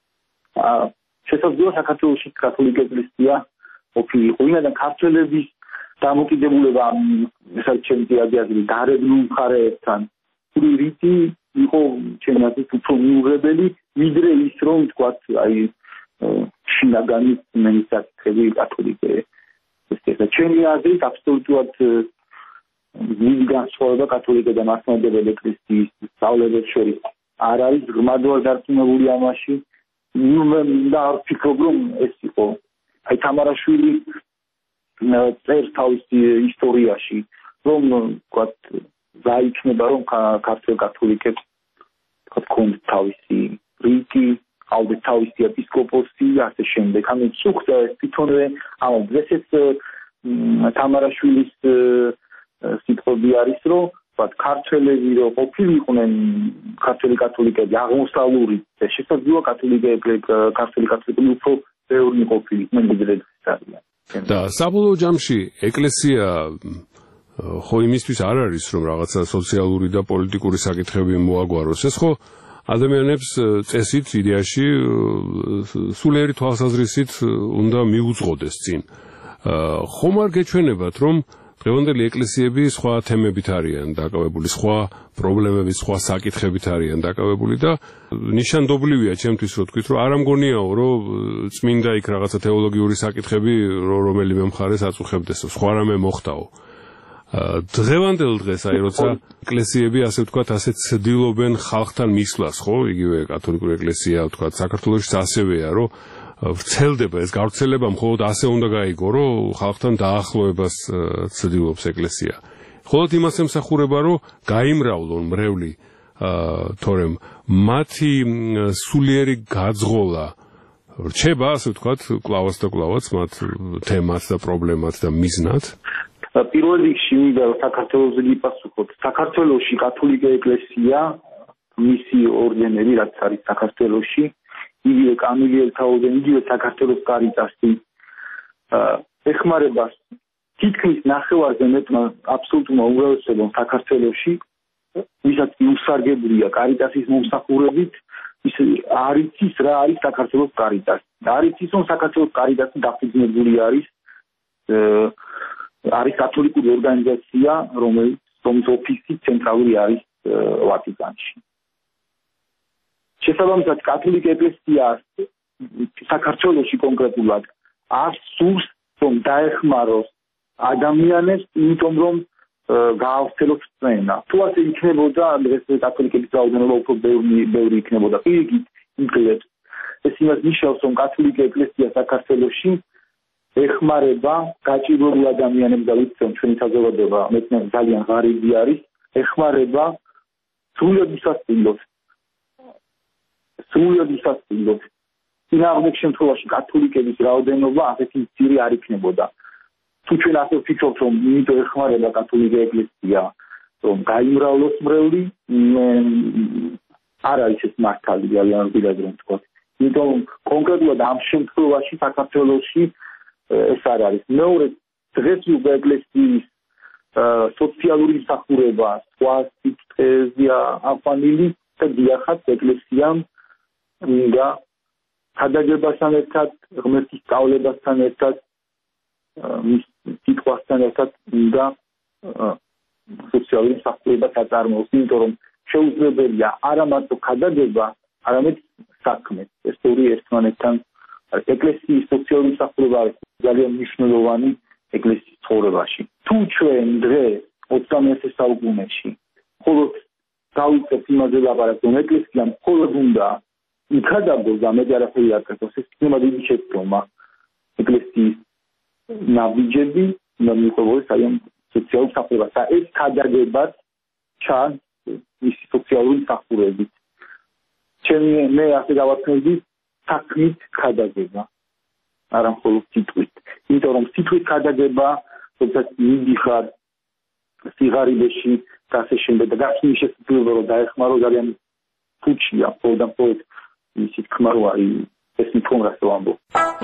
შესაძლოა საქართველოში კათოლიკე ეკლესია ყოფილიყო, ვინაიდან ქართველების დამოკიდებულება მესაც ჩემი აზრით გარეგნულ მხარეებთან რიტი იყო ჩემი აზრით უფრო მიუღებელი, ვიდრე ის რომ თქვათ აი შინაგანი მენისაკითხები კათოლიკე ეკლესია. ჩემი აზრით აბსოლუტურად დიდი განსხვავება კათოლიკე და მართლმადიდებელი ეკლესიის სწავლებებს შორის არ არის. ღრმად ვარ დარწმუნებული ამაში. და არ ვფიქრობ რომ ეს იყო. აი თამარაშვილი წერს თავის ისტორიაში რომ თქვათ გაიქნება რომ ქართულ კათოლიკებს თქვათ თავისი რიტი, ალბეთ თავისი ეპისკოპოსი, ასე შემდეგ. ანუ წუხდა თვითონვე ამ დღესაც თამარაშვილის სიტყვები არის რომ თქვათ ქართველები რო ყოფილიყვნენ ქართული კათოლიკები აღმოსავლური და შესაძლოა ქართული კათოლიკები უფრო ბევრი ყოფილიყვნენ ვიდრე დღეს არიან. და საბოლოო ჯამში ეკლესია ხო იმისთვის არ არის რომ რაღაცა სოციალური და პოლიტიკური საკითხები მოაგვაროს. ეს ხო ადამიანებს წესით იდეაში სულიერი თვალსაზრისით უნდა მიუძღოდეს წინ. ხომ არ გეჩვენებათ რომ დღევანდელი ეკლესიები სხვა თემებით არიან დაკავებული, სხვა პრობლემებით, სხვა საკითხებით არიან დაკავებული და ნიშანდობლივია ჩემთვის რომ თქვით რომ არ ამგონიაო რომ წმინდა იქ რაღაცა თეოლოგიური საკითხები რომელიმე მხარეს აწუხებდეს, სხვა რამე მოხდაო. დღევანდელ დღეს აი როცა ეკლესიები ასე ვთქვათ ასე ცდილობენ ხალხთან მისვლას, ხო? იგივე კათოლიკური ეკლესია ვთქვათ საქართველოშიც ასევეა რომ ვრცელდება ეს გავრცელება მხოლოდ ასე უნდა გაიგო რომ ხალხთან დაახლოებას ცდილობს ეკლესია. მხოლოდ იმას ემსახურება რომ გაიმრავლონ მრევლი თორემ მათი სულიერი გაძღოლა რჩება ასე ვთქვათ კლავაც და კლავაც მათ თემას და პრობლემას და მიზნად. პირველ რიგში მინდა საქართველოს გიპასუხოთ. საქართველოში კათოლიკე ეკლესია მისი ორდენები რაც არის საქართველოში იგივე კამილიელთა ორდენი, იგივე საქართველოს კარიტასი ეხმარება თითქმის ნახევარზე მეტმა აბსოლუტურმა უმრავლესობამ საქართველოში, ვისაც უსარგებლია კარიტასის მომსახურებით, ის არ იცის რა არის საქართველოს კარიტასი. არ იცის რომ საქართველოს კარიტასი დაფუძნებული არის კათოლიკური ორგანიზაცია, რომლის ოფისი ცენტრალური არის ვატიკანში. შესაბამისად კათოლიკე ეკლესია საქართველოში კონკრეტულად არ სურს რომ დაეხმაროს ადამიანებს, იმიტომ რომ გაავრცელოს წენა. თუ ასე იქნებოდა, დღეს კათოლიკების რაოდენობა უფრო ბევრი იქნებოდა. პირიქით იგლებს ეს იმას ნიშნავს, რომ კათოლიკე ეკლესია საქართველოში ეხმარება გაჭირვებულ ადამიანებს და ვიცი რომ ჩვენი საზოგადოება მეტნაკლებად ძალიან ღარიბი არის, ეხმარება სრულად უსასწინლოდ. წინააღმდეგ შემთხვევაში კათოლიკების რაოდენობა ასეთი მცირე არ იქნებოდა. თუ ჩვენ ასე ვფიქრობთ რომ იმიტომ ეხმარება კათოლიკე ეკლესია რომ გაიმრავლოს მრევლი, არ არის ეს მართალი ძალიან რბილად რომ თქვა. იმიტომ კონკრეტულად ამ შემთხვევაში საქართველოში ეს არ არის. მეორე დღეს უკვე ეკლესიის სოციალური მსახურება სხვა სიტყვებია აყვანილი და დიახაც ეკლესიამ და ხადაგებასთან ერთად, ღმერთის სწავლებასთან ერთად, მის სიტყვასთან ერთად და სოციალური მსახურება აწარმოოს, იმიტომ რომ შეუძლებელია არა მარტო ხადაგება, არამედ საქმე. ეს ორი ერთმანეთთან ეკლესიის სოციალური მსახურება არის ძალიან მნიშვნელოვანი ეკლესიის ცხოვრებაში. თუ ჩვენ დღეს 21 საუკუნეში მხოლოდ დავიწყებთ იმაზე ლაპარაკს, რომ ეკლესიამ მხოლოდ უნდა იქადაგოს და მეტი არაფერი არ კეთოს, ეს იქნება დიდი შეცდომა. ეკლესიის ნაბიჯები უნდა მიყვებოდეს საერთოდ სოციალურ მსახურებას და ეს ქადაგებაც ჩანს მისი სოციალური მსახურებით. მე ასე დავარქმევდი საქმით ქადაგება, არა მხოლოდ სიტყვით. იმიტომ რომ სიტყვით ქადაგება, როდესაც მიდიხარ სიღარიბეში და ასე შემდეგ და გახსნის შესაძლებლობა რომ დაეხმარო ძალიან ფუჩია, მხოლოდ მისი თქმა რო არის ეს მithomras რო ამბობ.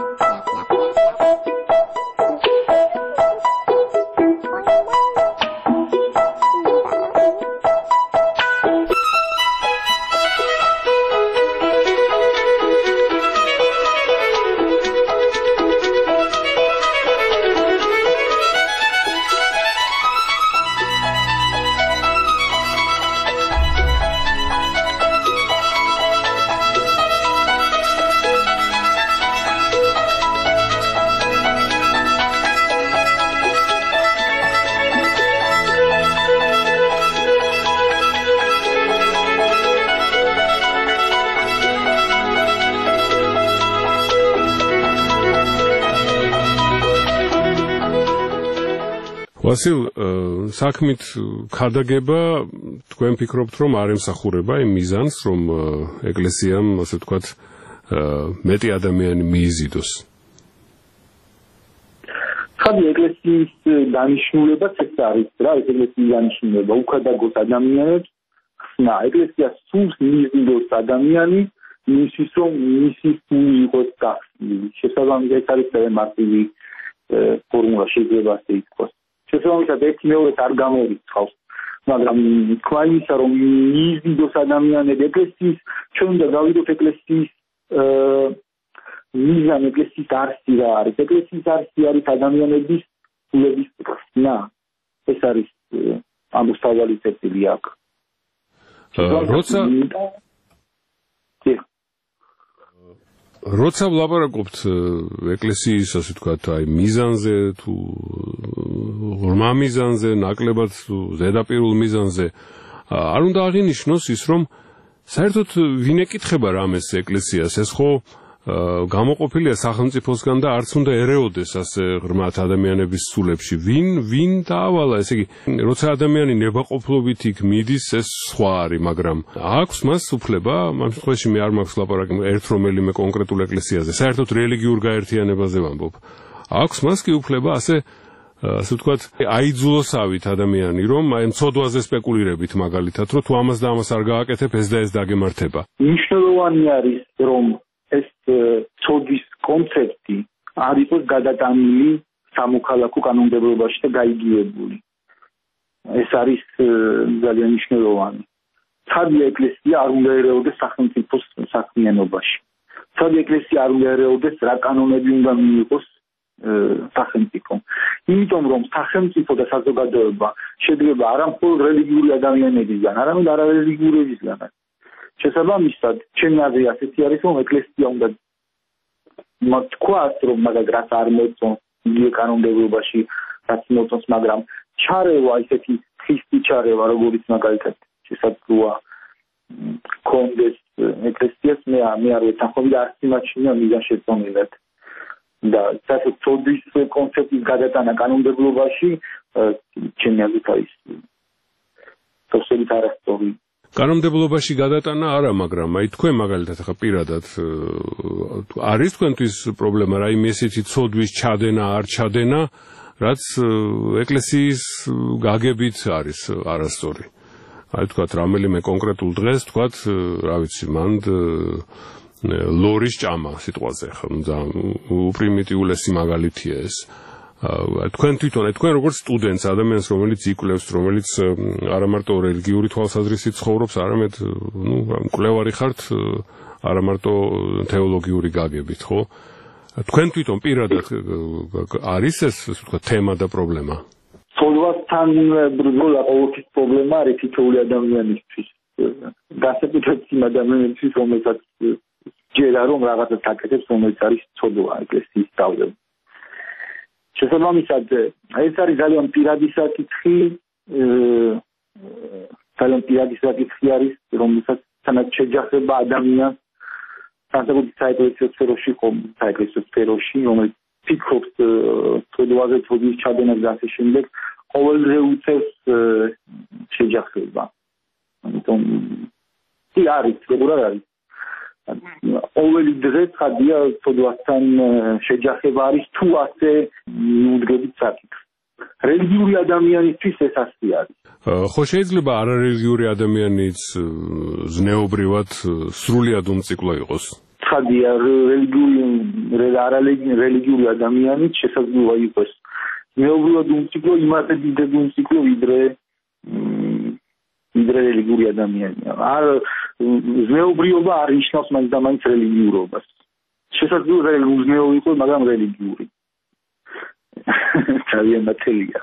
ვასილ, საქმით ქადაგება თქვენ ფიქრობთ რომ არ ემსახურება იმ მიზანს, რომ ეკლესიამ, ასე ვთქვათ, მეტი ადამიანი მიიზიდოს? ხადი ეკლესიის დანიშნულებაც ეს არის, რა ეს ეკლესიის დანიშნულება, უქადაგოს ადამიანებს ხსნა. ეკლესია სულს მიიზიდოს ადამიანი, იმისთვის რომ მისი სული იყოს გახსნილი. შესაბამისად ეს არის მარტივი ფორმულა, შეიძლება ასე ითქვას. შესაბამისად ერთი მეორეს არ გამორიცხავს, მაგრამ თქვა იმისა რომ მიიზიდოს ადამიანები ეკლესიის, ჩვენ უნდა გავიდოთ ეკლესიის მიზანი, ეკლესიის არსი რა არის? ეკლესიის არსი არის ადამიანების სულების ხსნა. ეს არის ამოსავალი წერტილი აქ. როცა ვლაპარაკობთ ეკლესიის, ასე ვთქვათ, აი მიზანზე თუ ღრმა მიზანზე, ნაკლებად ზედაპირულ მიზანზე, არ უნდა აღინიშნოს ის, რომ საერთოდ ვინ ეკითხება რამეს ეკლესიას, ეს ხო გამოყოფილია სახელმწიფოსგან და არც უნდა ერეოდეს ასე ღრმად ადამიანების სულებში. ვინ დაავალა, ესე იგი, როცა ადამიანი ნებაყოფლობით იქ მიდის, ეს სხვა არის, მაგრამ აქვს მას უფლება, ამ შემთხვევაში მე არ მაქვს ლაპარაკი ერთ რომელიმე კონკრეტულ ეკლესიაზე, საერთოდ რელიგიურ გაერთიანებაზე ვამბობ. აქვს მას კი უფლება ასე ვთქვათ, აიძულოსავით ადამიანი, რომ აი მცოდვაზე სპეკულირებით მაგალითად, რომ თუ ამას და ამას არ გააკეთებ, ეს და ეს დაგემართება. მნიშვნელოვანი არის, რომ ეს ცოდვის კონცეფტი არ იყოს გადატანილი სამოქალაქო კანონმდებლობაში და გაიგივებული. ეს არის ძალიან მნიშვნელოვანი. ცხადია ეკლესია არ უნდა ერეოდეს სახელმწიფოს საქმიანობაში. ცხადია ეკლესია არ უნდა ერეოდეს რა კანონები უნდა მიიღოს სახელმწიფომ. იმიტომ რომ სახელმწიფო და საზოგადოება შედგება არა მხოლოდ რელიგიური ადამიანებისგან, არამედ არარელიგიურებისგანაც. შესაბამისად, ჩემი აზრი ასეთი არის, რომ ეკლესია უნდა თქვას, რომ მაგას რაც არ მოწონს იგი კანონმდებლობაში, რაც მოწონს, მაგრამ ჩარევა ისეთი ხისტი ჩარევა, როგორც მაგალითად შესაძლოა კონდეს ეკლესიას, მე არ ვეთანხმები და არც იმაჩნია მიზანშეწონილად. და საერთოდ ცოდვის კონცეფციის გადატანა კანონმდებლობაში ჩემი აზრით არის თორსებით არასწორი. კანონმდებლობაში გადატანა არა, მაგრამ აი თქვენ მაგალითად ახლა პირადად არის თქვენთვის პრობლემა რაიმე ესეთი ცოდვის ჩადენა არ ჩადენა, რაც ეკლესიის გაგებით არის არასწორი. აი თქვათ რომელიმე კონკრეტულ დღეს თქვათ, რა ვიცი, მანდ ლორის ჭამა სიტყვაზე ხო, უპრიმიტიულესი მაგალითია ეს. თქვენ თვითონ, თქვენ როგორც სტუდენტს, ადამიანს, რომელიც იკვლევს, რომელიც არა მარტო რელიგიური თვალსაზრისით ცხოვრობს, არამედ, მკვლევარი ხართ, არა მარტო თეოლოგიური გაგებით, ხო? თქვენ თვითონ პირადად არის ეს, ასე ვთქვათ, თემა და პრობლემა? ცოდვასთან ბრძოლა ყოველთვის პრობლემა არის თითოეული ადამიანისთვის. განსაკუთრებით იმ ადამიანისთვის, რომელსაც ჯერა რომ რაღაცას აკეთებს, რომელიც არის ცოდვა ეკლესიის თავზე. შესაბამისად, ეს არის ძალიან პირადი საკითხი, არის, რომელსაც თანაც შეჯახება ადამიანს განსაკუთრებით საეკლესიო სფეროში, რომელიც ფიქრობს ცოდვაზე, ცოდვის ჩადენას და ასე შემდეგ, ყოველდღე უწევს შეჯახება. ამიტომ არის, როგორ არის. ყოველი დღე ხადია ცოდვასთან შეჯახება არის თუ ასე მიუდგებით საკითხს. რელიგიური ადამიანისთვის ეს ასე არის. ხო შეიძლება არარელიგიური ადამიანიც ზნეობრივად სრულიად უმციკლო იყოს. ხადია რელიგიური ადამიანიც შესაძლოა იყოს ზნეობრივად უმციკლო, იმაზე დიდად უმციკლო ვიდრე რელიგიური ადამიანია. არ ზნეობრიობა არ ნიშნავს მაინც და მაინც რელიგიურობას. შესაძლოა უზნეო იყოს, მაგრამ რელიგიური. ძალიან ნათელია.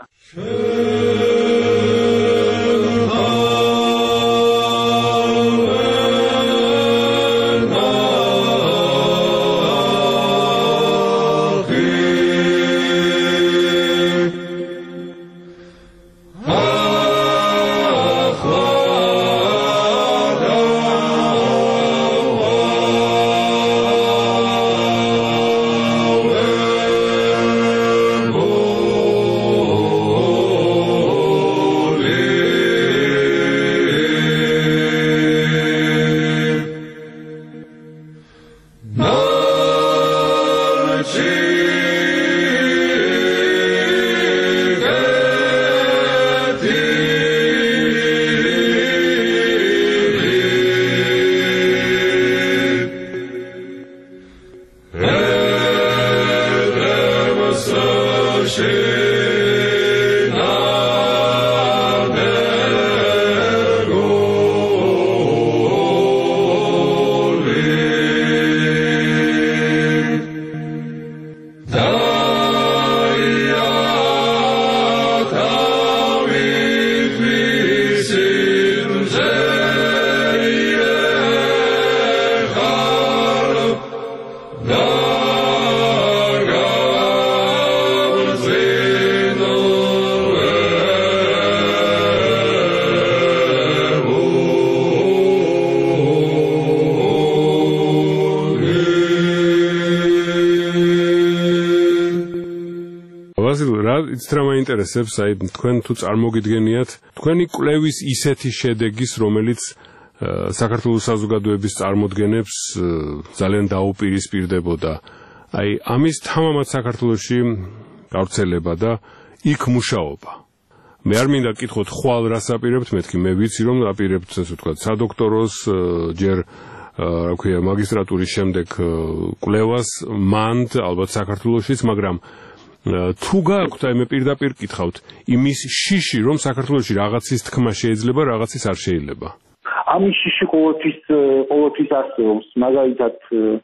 იცით რა მაინტერესებს, აი თქვენ თუ წარმოგიდგენიათ თქვენი კვლევის ისეთი შედეგის, რომელიც საქართველოს საზოგადოების წარმოდგენებს ძალიან დაუპირისპირდებოდა. აი ამის თამამად საქართველოში გავრცელება და იქ მუშაობა. მე არ მინდა გკითხოთ ხვალ რას აპირებთ, მეთქი მე ვიცი რომ აპირებთ ასე ვთქვათ სადოქტოროს ჯერ რა ქვია მაგისტრატურის შემდეგ კვლევას მანდ ალბათ საქართველოშიც, მაგრამ თუ გააქვთ აი მე პირდაპირ გკითხავთ იმის შიში რომ საქართველოში რაღაცის თქმა შეიძლება, რაღაცის არ შეიძლება. ამის შიში ყოველთვის არსებობს, მაგალითად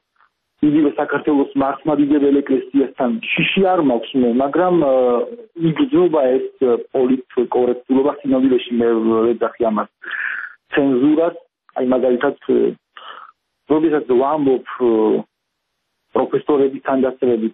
იგივე საქართველოს მართლმადიდებელ ეკლესიასთან შიში არ მაქვს მე, მაგრამ იგრძნობა ეს პოლიტკორექტულობა სინამდვილეში მე ვეძახი ამას ცენზურას, აი მაგალითად როდესაც ვამბობ პროფესორების თანდასწრებით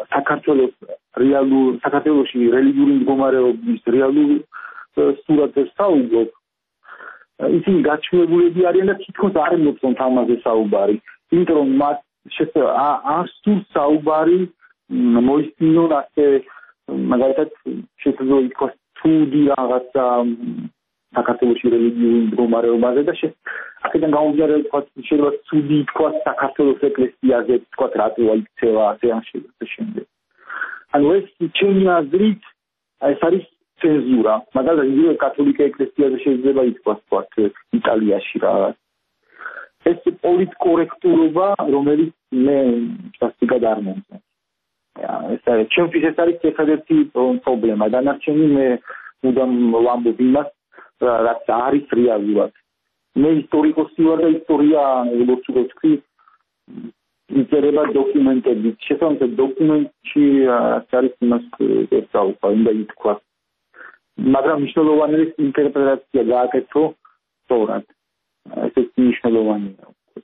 საქართველოში რელიგიური მდგომარეობის რეალურ სურათზე საუბრობ, ისინი გაჩვენებულები არიან და თითქოს არ მოწონთ ამაზე საუბარი, იმიტომ რომ მათ არ სურს საუბარი მოისმინონ ასე მაგალითად შეიძლება ითქვას თუდი რაღაცა საქართველოში რელიგიური მდგომარეობაზე და აქედან გამომდინარე შეიძლება თუდი ითქვას საქართველოს ეკლესიაზე თქვა რატოა იქცევა ასე ან შემდეგ. ანუ ეს ჩემი აზრით ეს არის ცენზურა. მაგალითად იგივე კათოლიკე ეკლესიაზე შეიძლება ითქვას თქვა იტალიაში რაღაც. ეს პოლიტკორექტურობა, რომელიც მე სასტიკად არ მომწონს. ჩემთვის ეს არის ერთადერთი პრობლემა. დანარჩენი მე მუდამ ვამბობ იმას, რაც არის რეალურად. მე ისტორიკოსი ვარ და ისტორია, როგორც ვთქვი, იწერება დოკუმენტები. შესაბამისად დოკუმენტში არის იმას ეცაუება, უნდა ითქვას. მაგრამ მნიშვნელოვანია ინტერპრეტაცია გააკეთო სწორად. ეს მნიშვნელოვანია.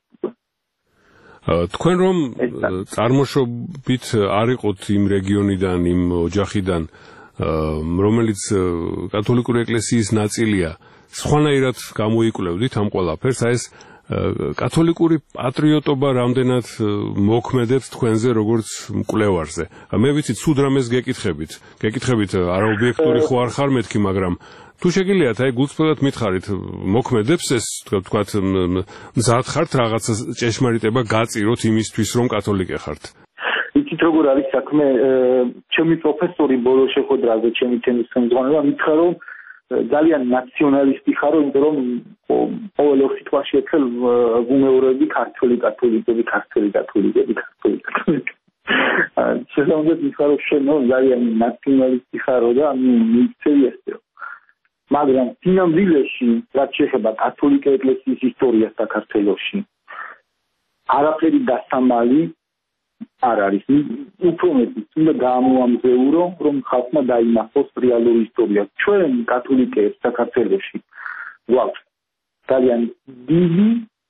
თქვენ რომ წარმოშობით არ იყოთ იმ რეგიონიდან, იმ ოჯახიდან, რომელიც კათოლიკური ეკლესიის ნაწილია, სხვანაირად გამოიკვლევდით ამ ყველაფერს, აი ეს კათოლიკური პატრიოტობა რამდენად მოქმედებს თქვენზე როგორც მკვლევარზე. მე ვიცი, ცუდ რამეს გეკითხებით, არაობიექტური ხო არ ხარ მეთქი, მაგრამ თუ შეგიძლიათ, აი გულწრფელად მითხარით, მოქმედებს ეს, თქვათ, მზად ხართ რაღაცა ჭეშმარიტება გაწიროთ იმისთვის, რომ კათოლიკე ხართ? იცით როგორ არის საქმე, ჩემი პროფესორი ბოლო შეხვედრაზე, ჩემი თემის ხელმძღვანელმა მითხრა, რომ ძალიან ნაციონალისტი ხარო, იმიტომ რომ ყოველ ორ სიტყვაში ეცელ ვუმეორები ქართველი კათოლიკები. შესაბამისად მითხრა, რომ შენ ძალიან ნაციონალისტი ხარო და მიიქცევი ესეო. მაგრამ სინამდვილეში, რაც შეეხება კათოლიკე ეკლესიის ისტორიას საქართველოში, არაფერი დასამალი არ არის. უფრო მეტიც უნდა გამოამზეურო, რომ ხალხმა დაინახოს რეალური ისტორია. ჩვენ კათოლიკეებს საქართველოში გვაქვს ძალიან დიდი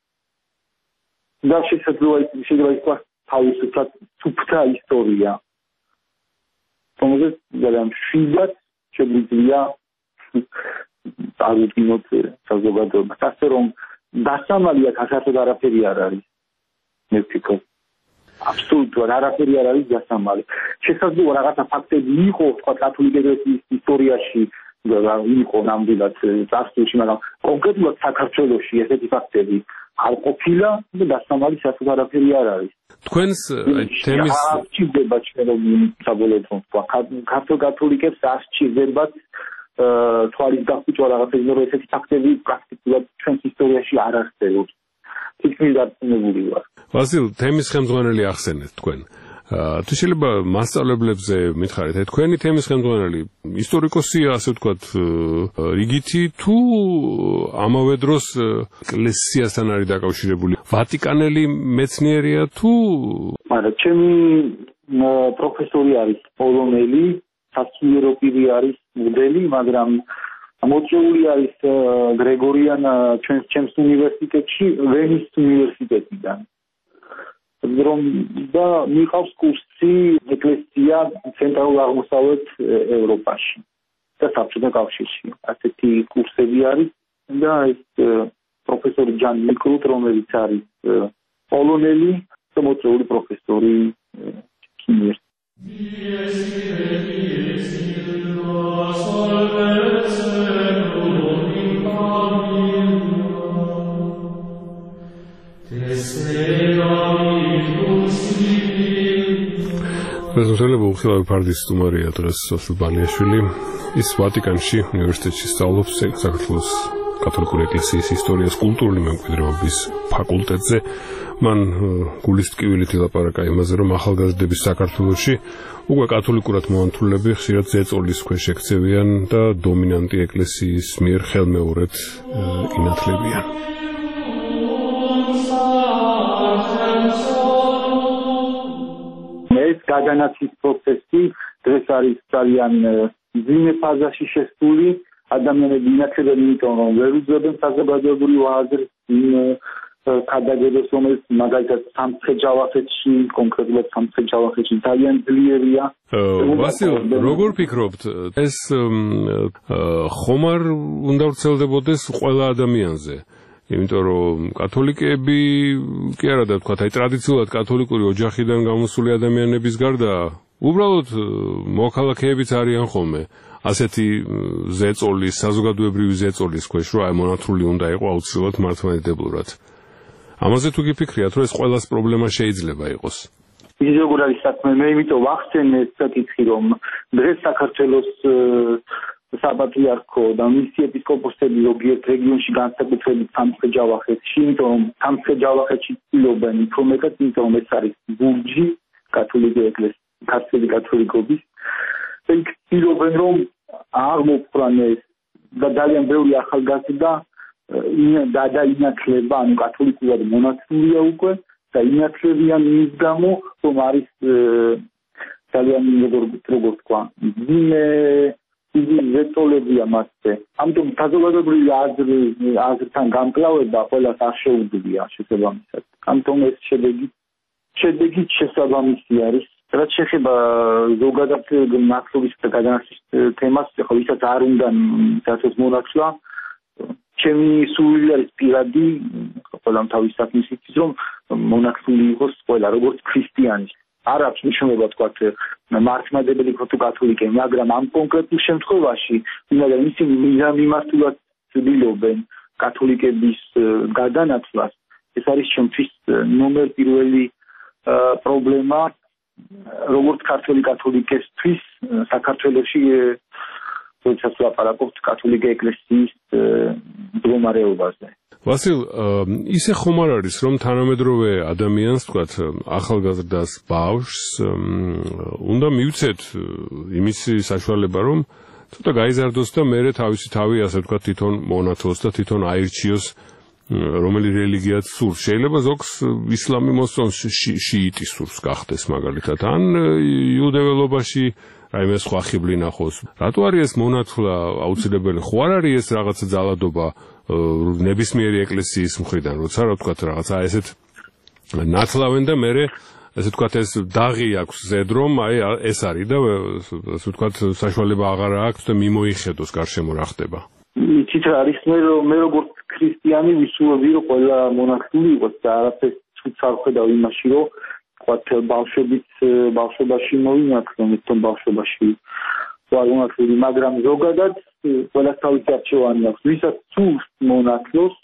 და შეიძლება ითქვას თავისუფლად სუფთა ისტორია. თუმცა ძალიან მშვიდად შეგვიძლია წავიდგინოთ საზოგადოებას. ასე რომ დასამალი აქ საერთოდ არაფერი არ არის. მე ვფიქრობ აბსოლუტურად არაფერი არ არის დასამალი. შესაძლოა რაღაცა ფაქტები იყო, თქვა კათოლიკე ეკლესიის ისტორიაში იყო ნამდვილად წარსულში, მაგრამ კონკრეტულად საქართველოში ესეთი ფაქტები არ ყოფილა და დასამალი საერთოდ არაფერი არ არის. თქვენს თემის სჭირდება ჩვენ რომ საბოლოოდ თქვა ქართულ კათოლიკებს არ სჭირდებათ თვალის გახუჭვა რაღაცები, რომ ესეთი ფაქტები პრაქტიკულად ჩვენს ისტორიაში არ არსებობს. თითქმის დარწმუნებული ვარ. ვასილ, თემის ხელმძღვანელი ახსენეთ თქვენ. თუ შეიძლება მასწავლებლებზე მითხარით, თქვენი თემის ხელმძღვანელი ისტორიკოსია, ასე ვთქვათ, რიგითი თუ ამავე დროს ეკლესიასთან არის დაკავშირებული? ვატიკანელი მეცნიერია თუ? არა, ჩემი პროფესორი არის პოლონელი, სასულიერო პირი არის მოდელი, მაგრამ მოწვეული არის გრეგორიან ჩემს უნივერსიტეტში, ვენის უნივერსიტეტიდან. რომ და მიყავს კურსი ეკლესია ცენტრალურ აღმოსავლეთ ევროპაში და საბჭოთა კავშირში. ასეთი კურსები არის და ეს პროფესორი ჯან მიკრუტ, რომელიც არის პოლონელი და მოწვეული პროფესორი ქიმიას. პრეზიდენტი უხილავი ფარდის სტუმარია დღეს სოფილ ბალიაშვილი. ის ვატიკანში უნივერსიტეტში სწავლობს საქართველოს კათოლიკური ეკლესიის ისტორიას კულტურული მემკვიდრეობის ფაკულტეტზე. მან გულის ტკივილით ილაპარაკა იმაზე, რომ ახალგაზრდების საქართველოში უკვე კათოლიკურად მოანთულები ხშირად ზეწოლის ქვეშ ექცევიან და დომინანტი ეკლესიის მიერ ხელმეორედ ინათლებიან. ეს გადანაცის პროცესი დღეს არის ძალიან ძიმე ფაზაში შესული. ადამიანები ინათლებენ, იმიტომ რომ ვერ უძლებენ საზოგადოებრივ აზრს იმ ქადაგებას, რომელიც მაგალითად სამცხე-ჯავახეთში, კონკრეტულად სამცხე-ჯავახეთში ძალიან ძლიერია. ვასილ, როგორ ფიქრობთ, ეს ხომ არ უნდა ვრცელდებოდეს ყველა ადამიანზე? იმიტომ რომ კათოლიკეები კი არა და თქვა, აი ტრადიციულად კათოლიკური ოჯახიდან გამოსული ადამიანების გარდა უბრალოდ მოქალაქეებიც არიან ხოლმე ასეთი ზეწოლის, საზოგადოებრივი ზეწოლის ქვეშ, რომ აი მონათლული უნდა იყო აუცილებლად მართლმადიდებლურად. ამაზე თუ გიფიქრიათ, რომ ეს ყველას პრობლემა შეიძლება იყოს? ის როგორ არის საქმე, მე იმიტომ ვახსენე ეს საკითხი, რომ დღეს საქართველოს საპატრიარქო და მისი ეპისკოპოსები ზოგიერთ რეგიონში განსაკუთრებით სამცხე-ჯავახეთში, იმიტომ რომ სამცხე-ჯავახეთში ცდილობენ უფრო მეტად, იმიტომ რომ ეს არის ბურჯი კათოლიკე ეკლესიის, ქართული კათოლიკობის. იქ ცდილობენ რომ აღმოფხვრან ეს და ძალიან ბევრი ახალგაზრდა დაინათლება, ანუ კათოლიკურად მონათლულია უკვე და ინათლებიან იმის გამო, რომ არის ძალიან როგორ თქვა, იგი ზეწოლებია მასზე. ამიტომ საზოგადოებრივი აზრთან გამკლავება ყველას არ შეუძლია შესაბამისად. ამიტომ ეს შედეგი შესაბამისი არის. რაც შეეხება ზოგადად ნათლობის და გადანახვის თემას, ხო ვისაც არ უნდა დასოს მონათლა, ჩემი სურვილი არის პირადი, ყველამ თავის საქმის იცის, რომ მონათლული იყოს ყველა, როგორც ქრისტიანი. არ აქვს მნიშვნელობა თქვა მართლმადიდებელი თუ კათოლიკე, მაგრამ ამ კონკრეტულ შემთხვევაში ვინაიდან ისინი მიმართულად ცდილობენ კათოლიკების გადანაცვლას, ეს არის ჩემთვის ნომერ პირველი პრობლემა, როგორც ქართული კათოლიკესთვის საქართველოში, როდესაც ლაპარაკობთ კათოლიკე ეკლესიის მდგომარეობაზე. ვასილ, ისე ხომ არ არის, რომ თანამედროვე ადამიანს, თქვათ, ახალგაზრდას, ბავშვს უნდა მივცეთ იმის საშუალება, რომ ცოტა გაიზარდოს და მერე თავისი თავი, ასე ვთქვათ, თვითონ მონათლოს და თვითონ აირჩიოს, რომელი რელიგიაც სურს. შეიძლება ზოგს ისლამი მოსწონს, შიიტი სურს გახდეს მაგალითად, ან იუდეველობაში რაიმე სხვა ხიბლი ნახოს. რატო არის ეს მონათლა აუცილებელი? ხო არ არის ეს რაღაცა ძალადობა ნებისმიერი ეკლესიის მხრიდან, როცა რა ვთქვათ, რაღაცა ესეთ ნათლავენ და მერე ესე ვთქვათ, ეს დაღი აქვს ზედ, რომ აი ეს არის და ასე ვთქვათ, საშუალება აღარ აქვს და მიმოიხედოს გარშემო რა ხდება. იცით რა არის, მე როგორც ქრისტიანი ვისურვები, რომ ყველა მონათლული იყოს და არაფერს ცუდს არ ხედავ იმაში, რომ ვთქვათ, ბავშვობაში მოინათლონ, თვითონ ბავშვობაში მონათლული, მაგრამ ზოგადად ყველას თავისი არჩევანი აქვს. ვისაც სურს მონათლოს,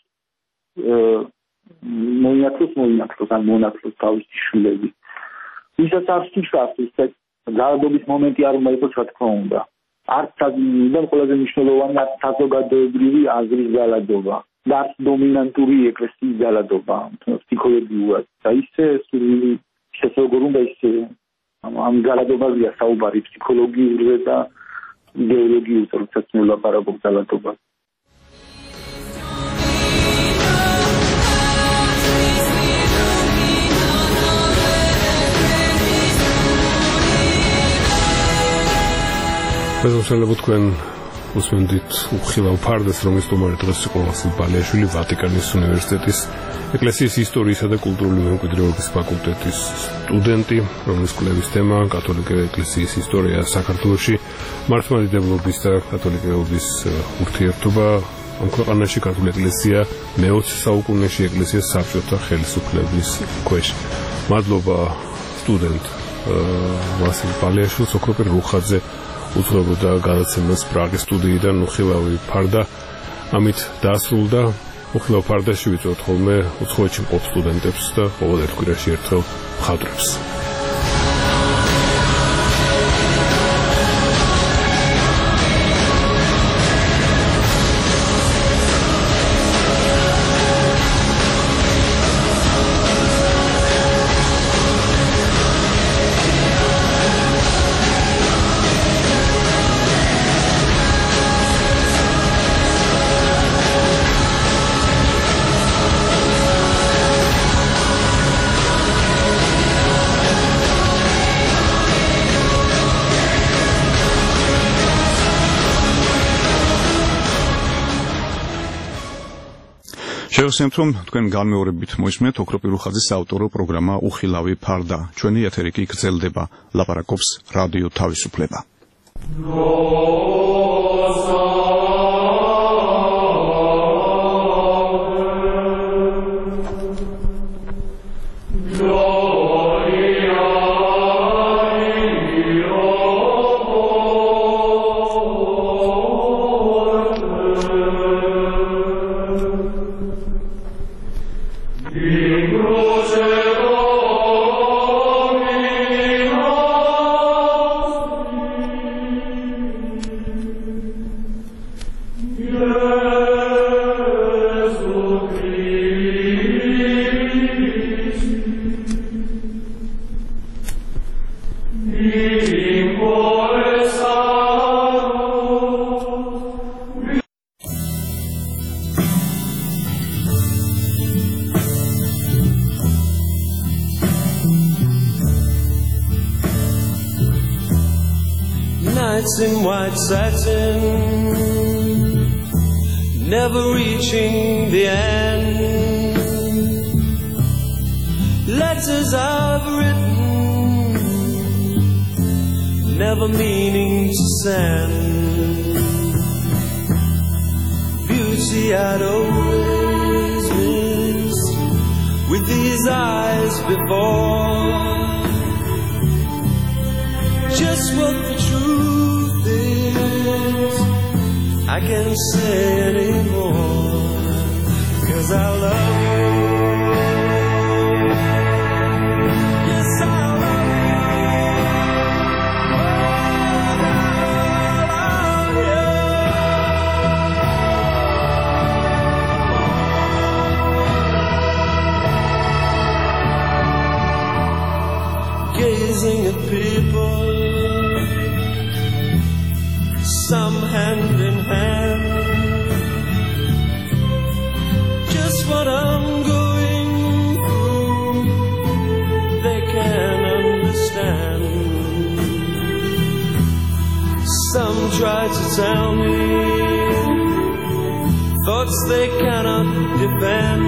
მოინათლოს ან მონათლოს თავისი შვილები. ვისაც არ სურს ეს ძალადობის მომენტი არ უნდა იყოს, რა თქმა უნდა. არც ყველაზე მნიშვნელოვანი არის საზოგადოებრივი აზრის ძალადობა და არც დომინანტური ეკლესიის ძალადობა, ფსიქოლოგიურად. და ისე სურვილი როგორ უნდა ისე ამ ძალადობაზეა საუბარი ფსიქოლოგიურზე და იდეოლოგიურზე, როდესაც ვლაპარაკობ ძალადობაზე. მეზობლები თქვენ უსმენთ უხილავ ფარდეს, რომლის სტუმარი დღეს იყო ვასილ ბალიაშვილი, ვატიკანის უნივერსიტეტის ეკლესიის ისტორიისა და კულტურული მემკვიდრეობის ფაკულტეტის სტუდენტი, რომლის კვლევის თემა კათოლიკე ეკლესიის ისტორია საქართველოში, მართლმადიდებლობის და კათოლიკეობის ურთიერთობა. ამ ქვეყანაში ქართული ეკლესია მე-20 საუკუნეში ეკლესიას საბჭოთა ხელისუფლების ქვეშ. მადლობა სტუდენტ ვასილ ბალიაშვილს, ოქროპირ რუხაძე უცხოებოდა გადაცემას პრაღის სტუდიიდან უხილავი ფარდა. ამით დაასრულდა. უხილავ ფარდაში ვიწევთ ხოლმე უცხოეთში მყოფ სტუდენტებს და ყოველ ერთ კვირაში ერთხელ მხატვრებს. შევსემთ, რომ თქვენ განმეორებით მოისმენთ ოქროპირ რუხაძის საავტორო პროგრამა უხილავი ფარდა. ჩვენი ეთერი კი გრძელდება. ლაპარაკობს რადიო თავისუფლება. Nights in white satin, never reaching the end. Letters I've written, never meaning to send. Beauty I'd always missed with these eyes before. Just what the truth is, I can't say anymore, 'cause I love you. Yes, I love you. Oh, I love you. Gazing at people, some hand in hand, just what I'm going through, they can understand. Some try to tell me thoughts they cannot defend.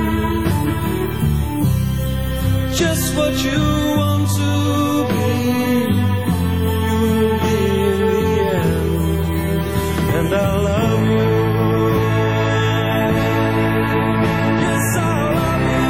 Just what you want to be, and I love you. Yes, I love you.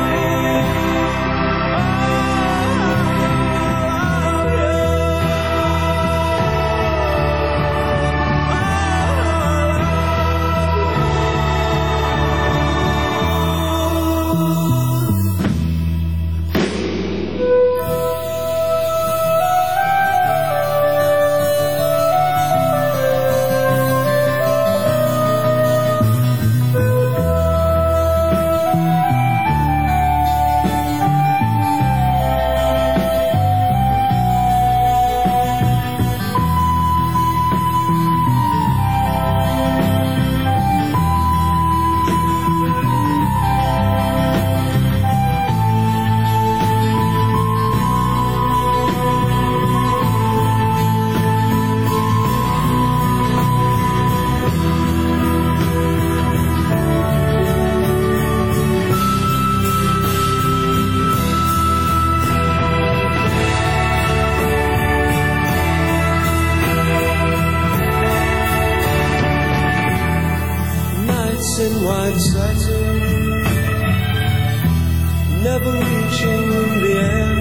In white satin, never reaching the end.